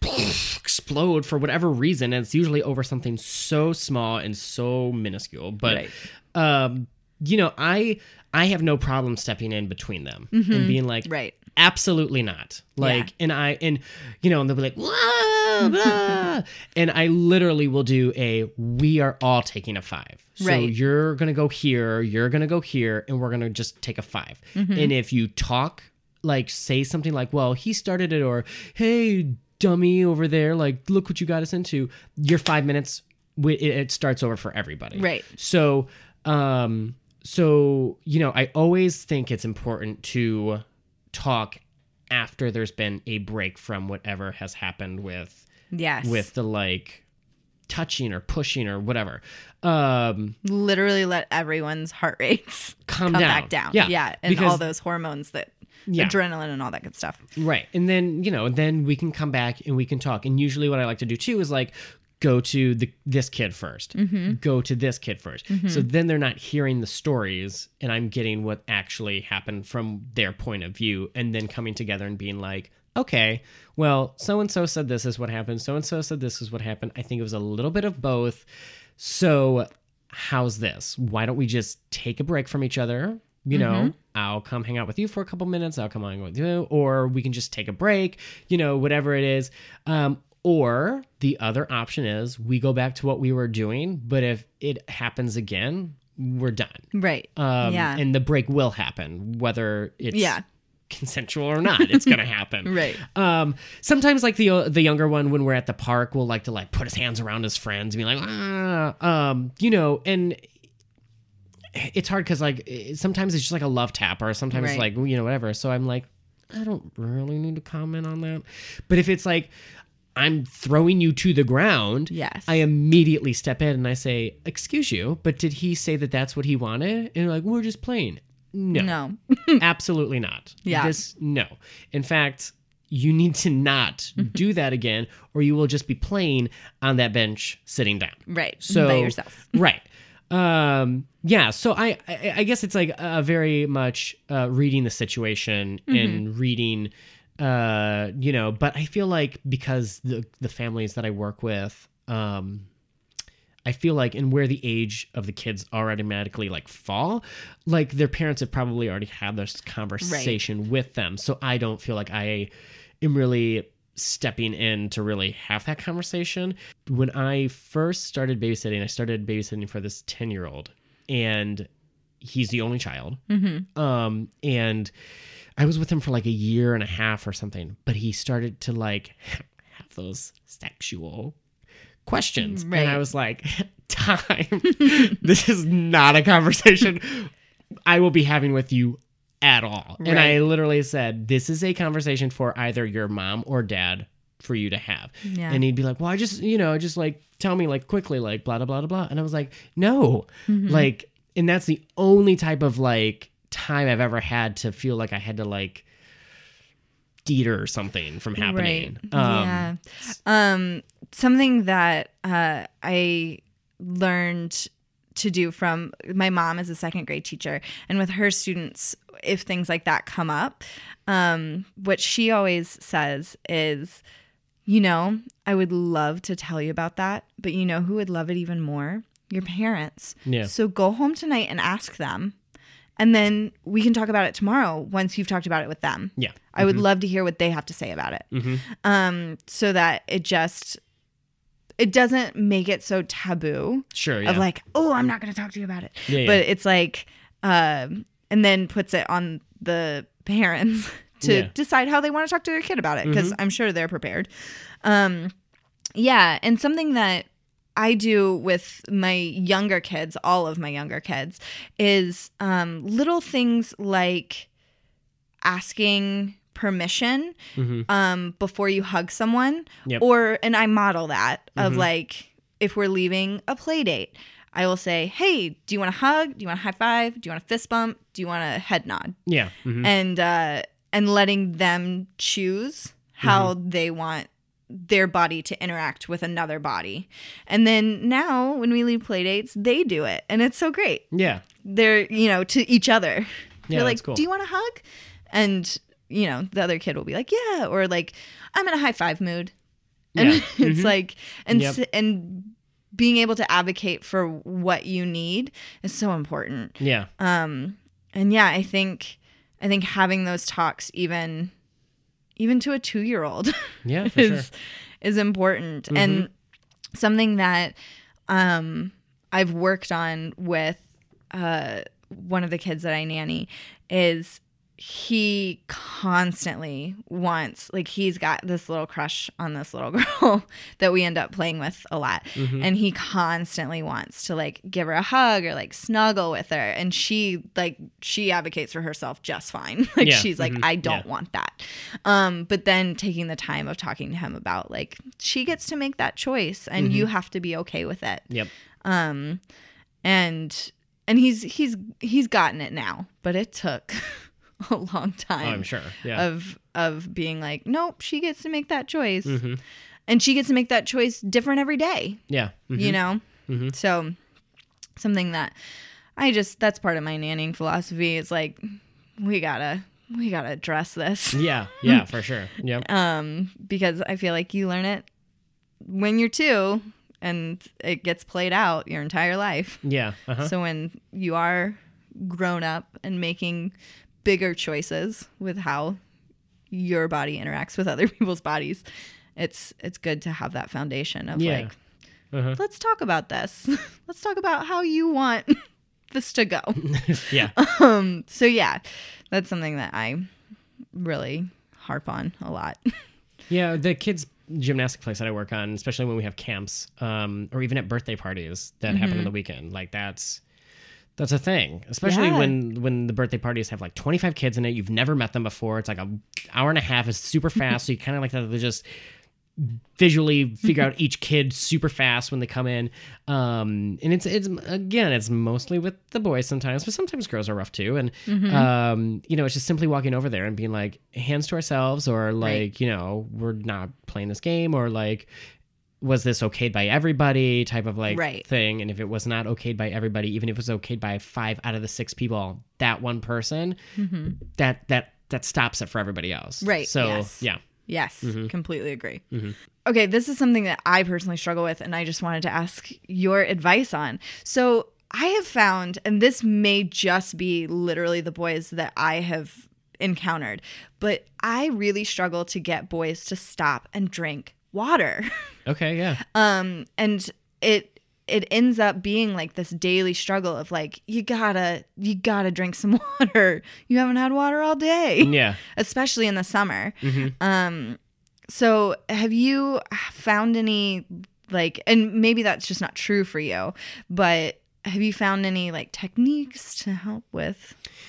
explode for whatever reason, and it's usually over something so small and so minuscule, but, Right. um, you know, I, I have no problem stepping in between them and being like, right. absolutely not. Like, Yeah. and I, and, you know, and they'll be like, blah, blah. And I literally will do a, we are all taking a five. So Right. you're going to go here, you're going to go here, and we're going to just take a five. Mm-hmm. And if you talk, like, say something like, well, he started it, or, hey, dummy over there, like, look what you got us into, your five minutes, wi- it, it starts over for everybody. Right. So, um, so, you know, I always think it's important to talk after there's been a break from whatever has happened with Yes. with the like touching or pushing or whatever. Um, Literally let everyone's heart rates Calm come down. back down. Yeah, Yeah. And because- all those hormones that Yeah. adrenaline and all that good stuff. right. And then, you know, then we can come back and we can talk. And usually what I like to do too is like go to the this kid first. Mm-hmm. Go to this kid first. So then they're not hearing the stories and I'm getting what actually happened from their point of view and then coming together and being like, okay, well, so-and-so said this is what happened. So-and-so said this is what happened. I think it was a little bit of both. So how's this? Why don't we just take a break from each other? You know, I'll come hang out with you for a couple minutes. I'll come hang out with you, or we can just take a break, you know, whatever it is. Um, or the other option is we go back to what we were doing. But if it happens again, we're done. Right. Um, yeah. And the break will happen, whether it's Yeah. consensual or not. It's going to happen. Right. Um, sometimes like the the younger one, when we're at the park, will like to like put his hands around his friends and be like, ah, um, you know, and it's hard because like it- sometimes it's just like a love tap or sometimes Right. like, you know, whatever. So I'm like, I don't really need to comment on that. But if it's like, I'm throwing you to the ground, Yes. I immediately step in and I say, excuse you, but did he say that that's what he wanted? And like, we're just playing. No, No. absolutely not. Yeah. This, no. In fact, you need to not do that again, or you will just be playing on that bench sitting down. Right. So By yourself. Right. Um, yeah. So I, I, I guess it's like a very much uh, reading the situation and reading, uh, you know, but I feel like because the, the families that I work with, um, I feel like, and where the age of the kids are automatically like fall, like their parents have probably already had this conversation with them. So I don't feel like I am really stepping in to really have that conversation. When I first started babysitting, I started babysitting for this ten year old and he's the only child. Mm-hmm. Um, and I was with him for like a year and a half or something, but he started to like have those sexual questions. Right. And I was like, time, this is not a conversation I will be having with you at all. Right. And I literally said, this is a conversation for either your mom or dad for you to have. Yeah. And he'd be like, well, I just, you know, just like tell me like quickly, like blah, blah, blah, blah. And I was like, no, Mm-hmm. like, and that's the only type of like time I've ever had to feel like I had to like deter something from happening. Right. Um, yeah. Um, something that uh, I learned to do from my mom is a second grade teacher, and with her students, if things like that come up, um, what she always says is, you know, I would love to tell you about that, but you know who would love it even more? Your parents. Yeah. So go home tonight and ask them. And then we can talk about it tomorrow once you've talked about it with them. Yeah. I would love to hear what they have to say about it. Mm-hmm. Um, so that it just, it doesn't make it so taboo Sure. Yeah. of like, oh, I'm not going to talk to you about it. Yeah, yeah. But it's like, um, and then puts it on the parents to Yeah. decide how they want to talk to their kid about it. Because I'm sure they're prepared. Um, yeah. And something that I do with my younger kids, all of my younger kids, is um, little things like asking permission Mhm. um, before you hug someone. Yep. Or, and I model that of like, if we're leaving a play date, I will say, hey, do you want a hug? Do you want a high five? Do you want a fist bump? Do you want a head nod? Yeah. Mhm. And, uh, and letting them choose how they want their body to interact with another body. And then now when we leave play dates, they do it. And it's so great. Yeah. They're, you know, to each other. Yeah, They're like, that's cool. do you want a hug? And, you know, the other kid will be like, yeah. Or like, I'm in a high five mood. And Yeah. it's Mhm. like, and, Yep. s- and being able to advocate for what you need is so important. Yeah. Um, and yeah, I think, I think having those talks, even, even to a two-year-old, Yeah. For is sure. is important. And something that um, I've worked on with uh, one of the kids that I nanny is he constantly wants, like, he's got this little crush on this little girl that we end up playing with a lot. And he constantly wants to like give her a hug or like snuggle with her. And she like, she advocates for herself just fine. Like Yeah. she's like, Mhm. I don't Yeah. want that. Um, but then taking the time of talking to him about like, she gets to make that choice and you have to be okay with it. Yep. Um, and, and he's, he's, he's gotten it now, but it took a long time Oh, I'm sure. Yeah. of, of being like, nope, she gets to make that choice. Mhm. And she gets to make that choice different every day, Yeah. Mhm. you know? Mhm. So something that I just, that's part of my nannying philosophy is like, we gotta, we gotta address this. Yeah. Yeah. For sure. Yep. Um, because I feel like you learn it when you're two and it gets played out your entire life. Yeah. Uh-huh. So when you are grown up and making bigger choices with how your body interacts with other people's bodies, it's it's good to have that foundation of Yeah. like, Uh-huh. let's talk about this. Let's talk about how you want this to go. Yeah. Um, so yeah, that's something that I really harp on a lot. Yeah, the kids' gymnastic place that I work on, especially when we have camps, um, or even at birthday parties that happen on the weekend, like that's that's a thing. Especially Yeah. when when the birthday parties have like twenty-five kids in it, you've never met them before. It's like a hour and a half, is super fast, so you kind of like have to just visually figure out each kid super fast when they come in. Um, and it's it's again, it's mostly with the boys sometimes, but sometimes girls are rough too. And um, you know, it's just simply walking over there and being like, hands to ourselves, or like, Right. you know, we're not playing this game, or like, was this okayed by everybody type of like Right. thing. And if it was not okayed by everybody, even if it was okayed by five out of the six people, that one person, that that that stops it for everybody else. Right, So yes. yeah. Yes, completely agree. Okay, this is something that I personally struggle with, and I just wanted to ask your advice on. So I have found, and this may just be literally the boys that I have encountered, but I really struggle to get boys to stop and drink water. Okay. Yeah. Um, and it it ends up being like this daily struggle of like, you gotta you gotta drink some water. You haven't had water all day. Yeah. Especially in the summer. Um, so have you found any like, and maybe that's just not true for you, but have you found any like techniques to help with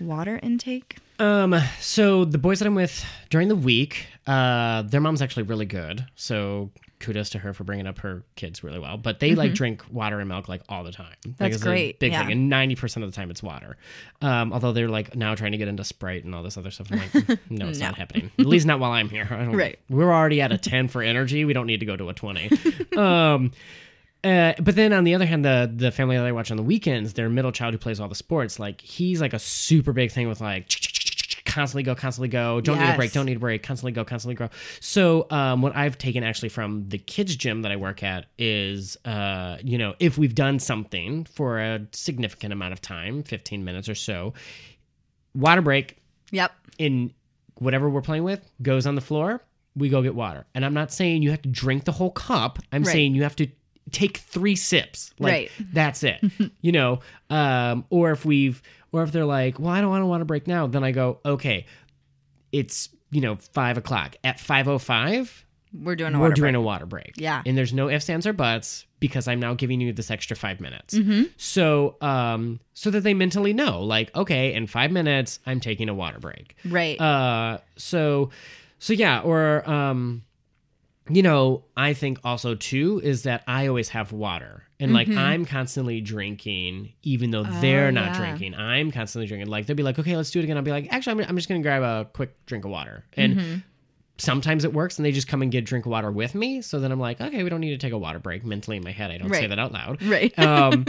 water intake? Um, so the boys that I'm with during the week, uh, their mom's actually really good. So kudos to her for bringing up her kids really well. But they mm-hmm. like drink water and milk like all the time. That's like, it's great. A big yeah. thing. And ninety percent of the time it's water. Um, although they're like now trying to get into Sprite and all this other stuff. I'm like, no, it's No. not happening. At least not while I'm here. I don't, Right. We're already at a ten for energy. We don't need to go to a twenty. um, Uh, but then on the other hand, the the family that I watch on the weekends, their middle child who plays all the sports, like he's like a super big thing with like constantly go, constantly go, don't Yes. need a break, don't need a break, constantly go, constantly go. So um, what I've taken actually from the kids gym that I work at is, uh, you know, if we've done something for a significant amount of time, fifteen minutes or so, water break Yep. in whatever we're playing with goes on the floor, we go get water. And I'm not saying you have to drink the whole cup. I'm Right. saying you have to take three sips. Like, Right. that's it. you know, um, or if we've, or if they're like, well, I don't want to want to break now. Then I go, okay, it's, you know, five o'clock. At five oh five, We're doing a we're water doing break. a water break. Yeah. And there's no ifs, ands, or buts because I'm now giving you this extra five minutes. Mm-hmm. So, um, so that they mentally know, like, okay, in five minutes, I'm taking a water break. Right. Uh, so, so yeah, or, um, you know, I think also too is that I always have water and like I'm constantly drinking, even though they're not yeah. drinking. I'm constantly drinking. Like they'll be like, okay, let's do it again. I'll be like, actually, I'm, I'm just going to grab a quick drink of water. And sometimes it works and they just come and get a drink of water with me. So then I'm like, okay, we don't need to take a water break. Mentally in my head, I don't say Right. that out loud. Right. Um,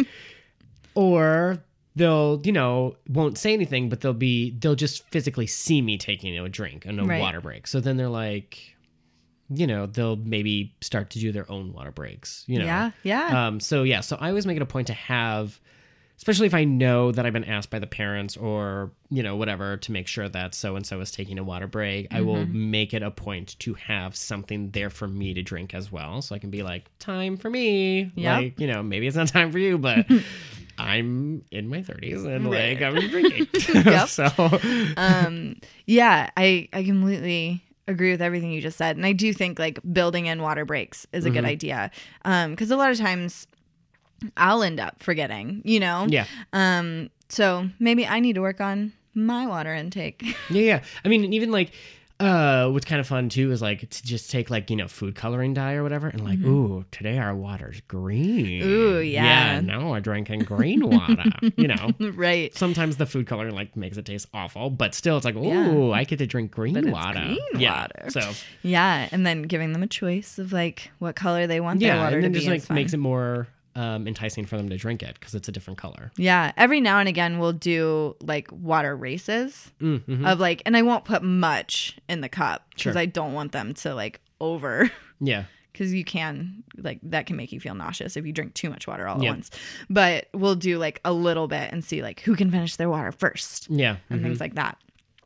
or they'll, you know, won't say anything, but they'll be, they'll just physically see me taking a drink and a Right. water break. So then they're like, you know, they'll maybe start to do their own water breaks, you know? Yeah, yeah. Um, so yeah, so I always make it a point to have, especially if I know that I've been asked by the parents or, you know, whatever, to make sure that so-and-so is taking a water break, I will make it a point to have something there for me to drink as well. So I can be like, time for me. Yep. Like, you know, maybe it's not time for you, but I'm in my thirties and Right. like I'm drinking. Yep. So, um yeah i i completely agree with everything you just said, and I do think like building in water breaks is a good idea, um because a lot of times I'll end up forgetting, you know. yeah. Um so maybe I need to work on my water intake. Yeah, yeah. I mean, even like, uh, what's kind of fun too is like to just take like, you know, food coloring dye or whatever, and like, ooh, today our water's green. Ooh, yeah. Yeah, now we're drinking green water. You know, Right. sometimes the food coloring like makes it taste awful, but still, it's like, ooh, Yeah. I get to drink green But it's water. green yeah. water. So Yeah, and then giving them a choice of like what color they want their yeah, water and then to just be. like is fine. makes it more um, enticing for them to drink it because it's a different color. Yeah, every now and again we'll do like water races Mm-hmm. of like, and I won't put much in the cup because Sure. I don't want them to like over, Yeah. because you can like that can make you feel nauseous if you drink too much water all Yep. at once. But we'll do like a little bit and see like who can finish their water first Yeah. and mhm. things like that.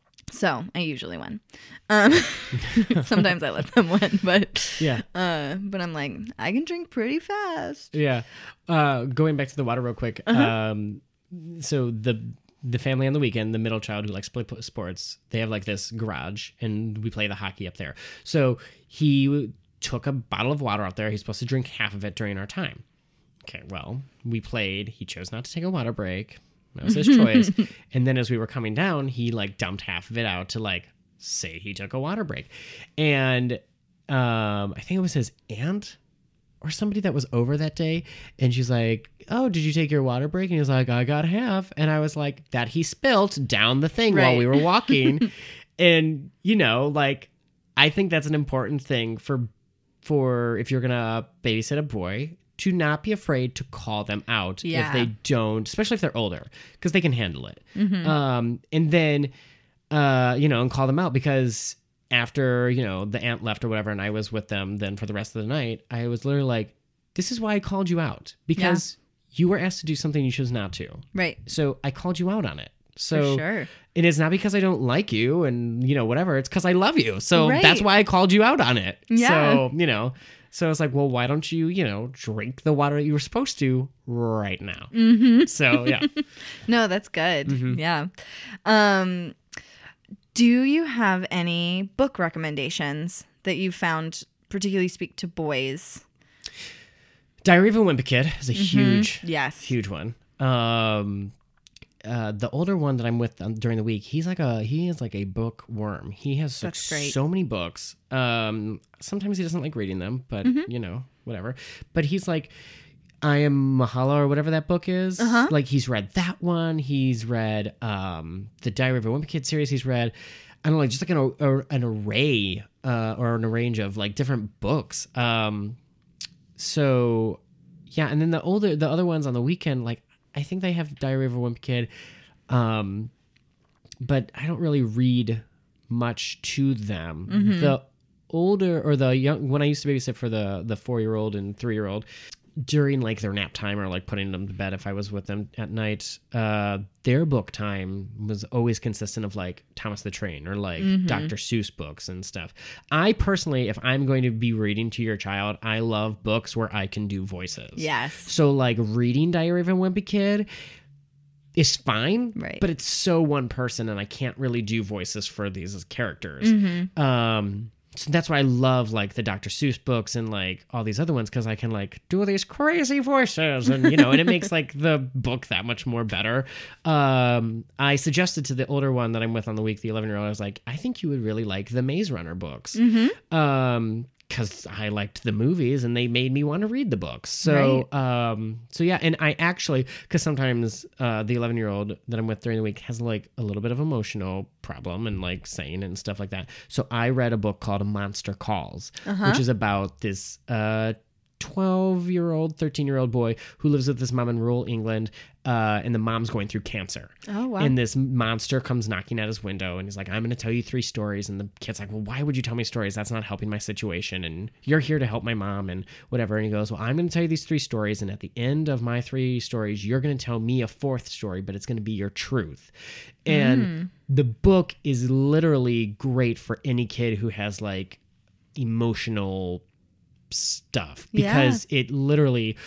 So I usually win. Um, sometimes I let them win, but Yeah. uh, but I'm like I can drink pretty fast. Yeah. Uh, going back to the water real quick. Uh-huh. Um, so the the family on the weekend, the middle child who likes to play sports, they have like this garage and we play the hockey up there. So he took a bottle of water out there. He's supposed to drink half of it during our time. Okay, well, we played. He chose not to take a water break. That was his choice. And then as we were coming down, he like dumped half of it out to like say he took a water break. And um, I think it was his aunt or somebody that was over that day. And she's like, oh, did you take your water break? And he was like, I got half. And I was like, that he spilt down the thing while Right. we were walking. And, you know, like, I think that's an important thing for, for if you're going to babysit a boy, to not be afraid to call them out Yeah. if they don't, especially if they're older, because they can handle it. Mm-hmm. Um, and then, uh, you know, and call them out because after, you know, the aunt left or whatever, and I was with them then for the rest of the night, I was literally like, this is why I called you out, because you were asked to do something you chose not to. Right. So I called you out on it. So For sure. it is not because I don't like you and, you know, whatever. It's because I love you. So Right. that's why I called you out on it. Yeah. So, you know, so it's like, well, why don't you, you know, drink the water that you were supposed to right now? Mm-hmm. So, yeah. No, that's good. Mm-hmm. Yeah. Um, do you have any book recommendations that you found particularly speak to boys? Diary of a Wimpy Kid is a huge, Yes. huge one. Um, uh, the older one that I'm with um, during the week, he's like a he is like a bookworm. He has like, That's great. so many books. Um, sometimes he doesn't like reading them, but Mm-hmm. you know, whatever. But he's like, I Am Mahala or whatever that book is. Uh-huh. Like he's read that one. He's read um, the Diary of a Wimpy Kid series. He's read, I don't know, just like an, a, an array uh, or an range of like different books. Um, so yeah, and then the older, the other ones on the weekend, like I think they have Diary of a Wimpy Kid, um, but I don't really read much to them. Mm-hmm. The older or the young, when I used to babysit for the the four year old and three year old. During like their nap time or like putting them to bed if I was with them at night, uh, their book time was always consistent of like Thomas the Train or like Mm-hmm. Doctor Seuss books and stuff. I personally, if I'm going to be reading to your child, I love books where I can do voices. Yes. So like reading Diary of a Wimpy Kid is fine, Right. but it's so one person and I can't really do voices for these as characters. Mm-hmm. Um, so that's why I love like the Doctor Seuss books and like all these other ones because I can like do these crazy voices and you know and it makes like the book that much more better. Um, I suggested to the older one that I'm with on the week, the eleven year old, I was like, I think you would really like the Maze Runner books. Mm-hmm. Um, because I liked the movies and they made me want to read the books. So, um, so yeah, and I actually, because sometimes uh, the eleven year old that I'm with during the week has like a little bit of emotional problem and like saying and stuff like that. So I read a book called Monster Calls, Uh-huh. which is about this uh, twelve year old, thirteen year old boy who lives with his mom in rural England. Uh, and the mom's going through cancer. Oh, wow. And this monster comes knocking at his window and he's like, I'm going to tell you three stories. And the kid's like, well, why would you tell me stories? That's not helping my situation. And you're here to help my mom and whatever. And he goes, well, I'm going to tell you these three stories. And at the end of my three stories, you're going to tell me a fourth story, but it's going to be your truth. And Mm. the book is literally great for any kid who has like emotional stuff because it literally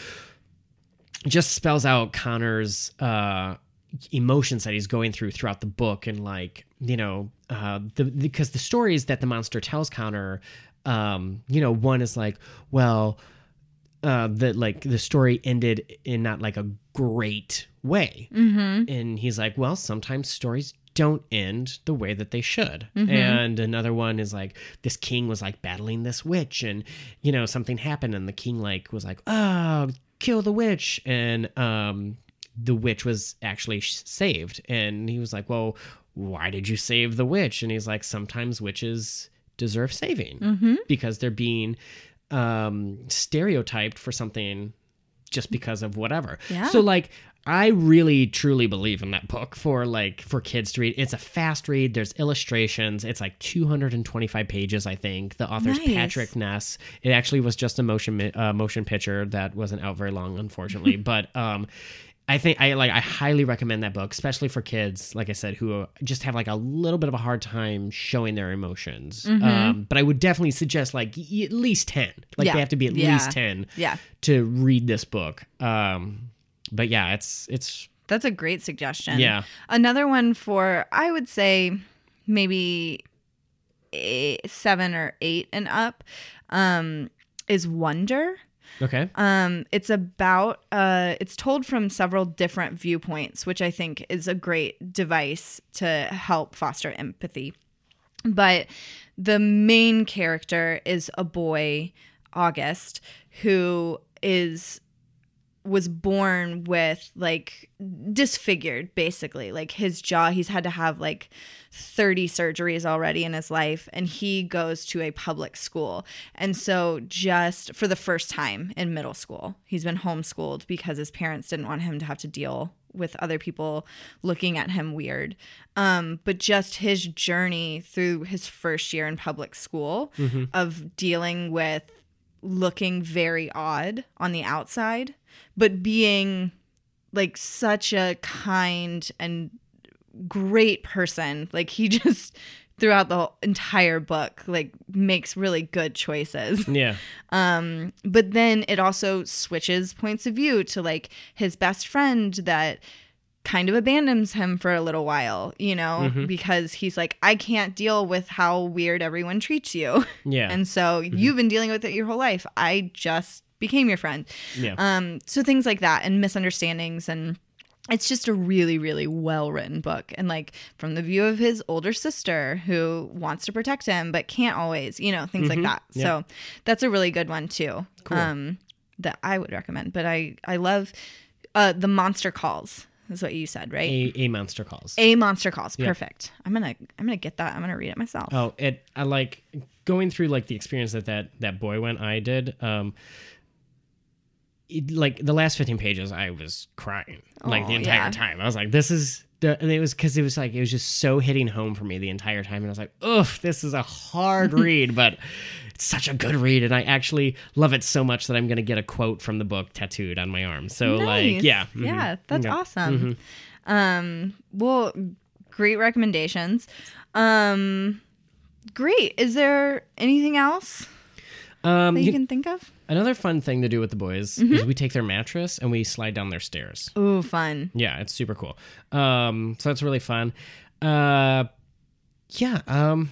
just spells out Connor's uh, emotions that he's going through throughout the book. And like, you know, uh, the, because the stories that the monster tells Connor, um, you know, one is like, well, uh, the, like the story ended in not like a great way. Mm-hmm. And he's like, well, sometimes stories don't end the way that they should. Mm-hmm. And another one is like, this king was like battling this witch and, you know, something happened and the king like was like, oh, kill the witch. And um, the witch was actually sh- saved. And he was like, well, why did you save the witch? And he's like, sometimes witches deserve saving Mm-hmm. because they're being um, stereotyped for something just because of whatever. Yeah. So like, I really truly believe in that book for like for kids to read. It's a fast read. There's illustrations. It's like two hundred twenty-five pages, I think. The author's Nice. Patrick Ness. It actually was just a motion uh, motion picture that wasn't out very long, unfortunately. But um, I think I like I highly recommend that book, especially for kids, like I said, who just have like a little bit of a hard time showing their emotions. Mm-hmm. Um, but I would definitely suggest like y- at least ten. Like Yeah. they have to be at Yeah. least ten Yeah. to read this book. Um, but yeah, it's it's That's a great suggestion. Yeah. Another one for, I would say, maybe eight, seven or eight and up um, is Wonder. okay. Um, it's about, uh, it's told from several different viewpoints, which I think is a great device to help foster empathy. But the main character is a boy, August, who is was born with like disfigured, basically. Like his jaw, he's had to have like thirty surgeries already in his life, and he goes to a public school. And so just for the first time in middle school, he's been homeschooled because his parents didn't want him to have to deal with other people looking at him weird. Um, but just his journey through his first year in public school Mm-hmm. of dealing with looking very odd on the outside, but being like such a kind and great person. Like he just throughout the whole entire book like makes really good choices. Yeah. Um, but then it also switches points of view to like his best friend that kind of abandons him for a little while, you know, Mhm. because he's like, I can't deal with how weird everyone treats you. Yeah. And so you've been dealing with it your whole life. I just became your friend. yeah. Um, so things like that and misunderstandings and it's just a really, really well-written book. And like from the view of his older sister who wants to protect him but can't always, you know, things Mm-hmm. like that. Yeah. So that's a really good one too. Cool. Um, that I would recommend. But I, I love uh, The Monster Calls is what you said, right? A, a Monster Calls. A Monster Calls. Yeah. Perfect. I'm gonna I'm gonna get that. I'm gonna read it myself. Oh, it I like going through like the experience that that, that boy went I did. Um, it, like the last fifteen pages, I was crying like the Oh, entire yeah. time. I was like, this is. The, and it was because it was like it was just so hitting home for me the entire time, and I was like, "Ugh, this is a hard read, but it's such a good read." And I actually love it so much that I'm gonna get a quote from the book tattooed on my arm. So Nice. like, yeah, mhm. Yeah, that's Yeah. awesome. Um, well, great recommendations. Um, great. Is there anything else Um, that you you- can think of? another fun thing to do with the boys Mm-hmm. is we take their mattress and we slide down their stairs. Ooh, fun. Yeah, it's super cool. Um, so that's really fun. Uh, yeah. Um,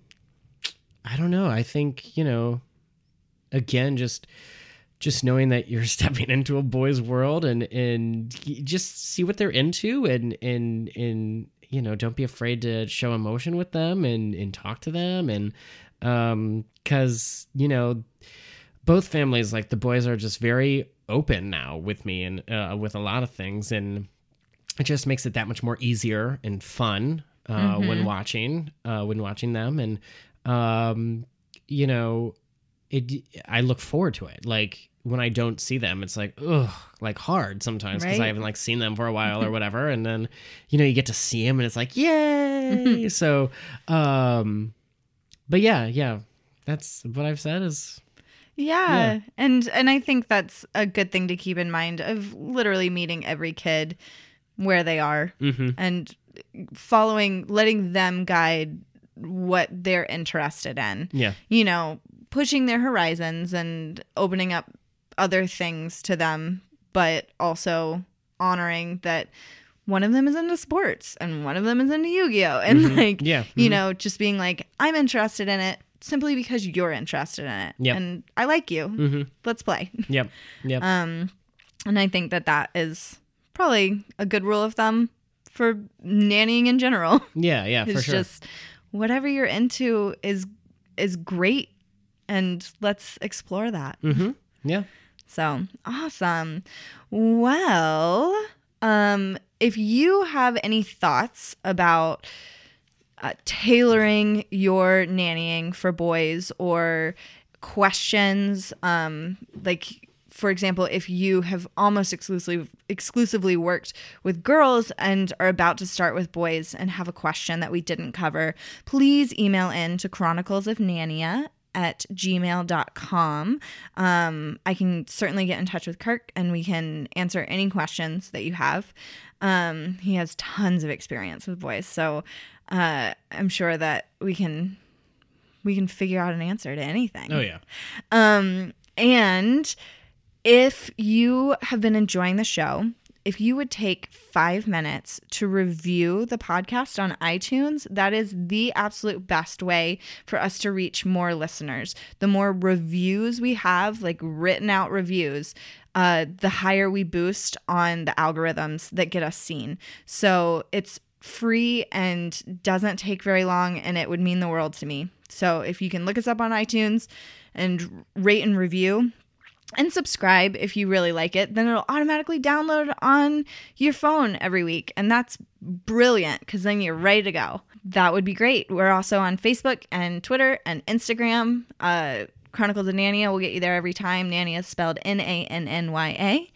I don't know. I think, you know, again, just just knowing that you're stepping into a boy's world and and just see what they're into and and and you know, don't be afraid to show emotion with them and and talk to them and um, because you know. Both families, like the boys, are just very open now with me and uh, with a lot of things, and it just makes it that much more easier and fun uh, Mm-hmm. when watching uh, when watching them. And um, you know, it. I look forward to it. Like when I don't see them, it's like ugh, like hard sometimes because Right. I haven't like seen them for a while or whatever, and then you know you get to see them, and it's like yay! so, um, but yeah, yeah, that's what I've said is. Yeah. Yeah. And and I think that's a good thing to keep in mind of literally meeting every kid where they are Mm-hmm. and following letting them guide what they're interested in. Yeah. You know, pushing their horizons and opening up other things to them, but also honoring that one of them is into sports and one of them is into Yu-Gi-Oh! And Mhm. like, Yeah. you Mhm. know, just being like, I'm interested in it simply because you're interested in it. Yep. And I like you. Mm-hmm. Let's play. Yep. Yep. Um, and I think that that is probably a good rule of thumb for nannying in general. yeah. Yeah. For It's sure. just whatever you're into is is great, and let's explore that. Mm-hmm. Yeah. So awesome. Well, um, if you have any thoughts about uh, tailoring your nannying for boys or questions, um, like for example, if you have almost exclusively exclusively worked with girls and are about to start with boys and have a question that we didn't cover, please email in to chronicles of nania at gmail dot com. Um, I can certainly get in touch with Kirk and we can answer any questions that you have. Um, he has tons of experience with boys, so uh, I'm sure that we can we can figure out an answer to anything. Oh yeah. Um, and if you have been enjoying the show, if you would take five minutes to review the podcast on iTunes, that is the absolute best way for us to reach more listeners. The more reviews we have, like written out reviews, uh, the higher we boost on the algorithms that get us seen. So it's free and doesn't take very long, and it would mean the world to me. So if you can look us up on iTunes and rate and review, and subscribe if you really like it, then it'll automatically download on your phone every week. And that's brilliant because then you're ready to go. That would be great. We're also on Facebook and Twitter and Instagram. Uh, Chronicles of Nania will get you there every time. Nania is spelled N A N N Y A.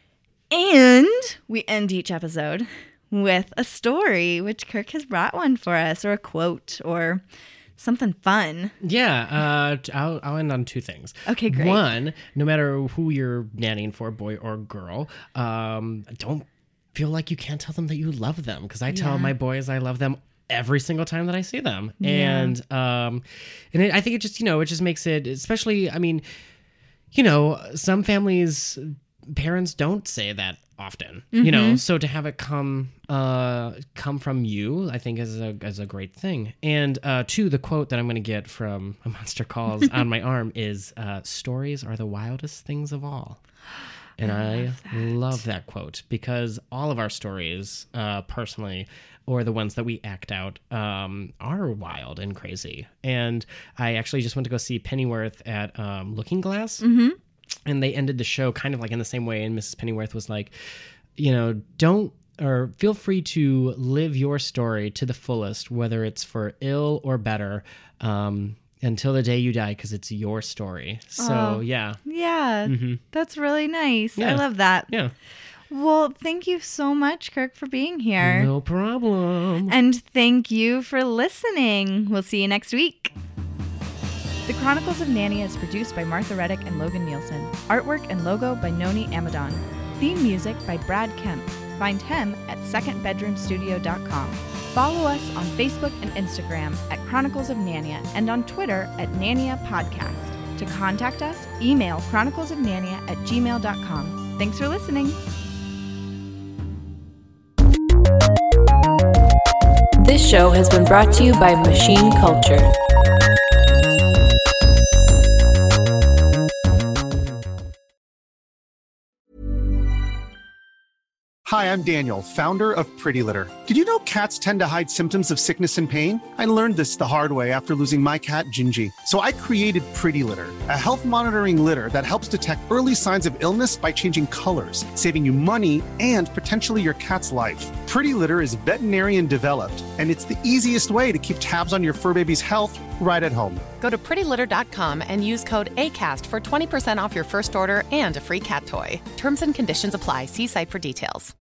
And we end each episode with a story, which Kirk has brought one for us, or a quote, or something fun. Yeah, uh, I'll, I'll end on two things. Okay, great. One, no matter who you're nannying for, boy or girl, um, don't feel like you can't tell them that you love them. Because I tell Yeah. my boys I love them every single time that I see them. Yeah. And um, and it, I think it just, you know, it just makes it, especially, I mean, you know, some families, parents don't say that often, you know, so to have it come uh come from you, I think is a is a great thing. And uh two, the quote that I'm going to get from A Monster Calls on my arm is uh stories are the wildest things of all. And I, I love, love, love that quote because all of our stories, uh, personally, or the ones that we act out, um, are wild and crazy. And I actually just went to go see Pennyworth at um, Looking Glass. Mm-hmm. And they ended the show kind of like in the same way. And Missus Pennyworth was like, you know, don't, or feel free to live your story to the fullest, whether it's for ill or better, um, until the day you die, because it's your story. So, Oh. yeah. Yeah, Mm-hmm. that's really nice. I Yeah. love that. Yeah. Well, thank you so much, Kirk, for being here. No problem. And thank you for listening. We'll see you next week. The Chronicles of Narnia is produced by Martha Reddick and Logan Nielsen. Artwork and logo by Noni Amadon. Theme music by Brad Kemp. Find him at second bedroom studio dot com. Follow us on Facebook and Instagram at Chronicles of Narnia and on Twitter at Narnia Podcast. To contact us, email chroniclesofnarnia at gmail dot com. Thanks for listening. This show has been brought to you by Machine Culture. Hi, I'm Daniel, founder of Pretty Litter. Did you know cats tend to hide symptoms of sickness and pain? I learned this the hard way after losing my cat, Gingy. So I created Pretty Litter, a health monitoring litter that helps detect early signs of illness by changing colors, saving you money and potentially your cat's life. Pretty Litter is veterinarian developed, and it's the easiest way to keep tabs on your fur baby's health right at home. Go to pretty litter dot com and use code ACAST for twenty percent off your first order and a free cat toy. Terms and conditions apply. See site for details.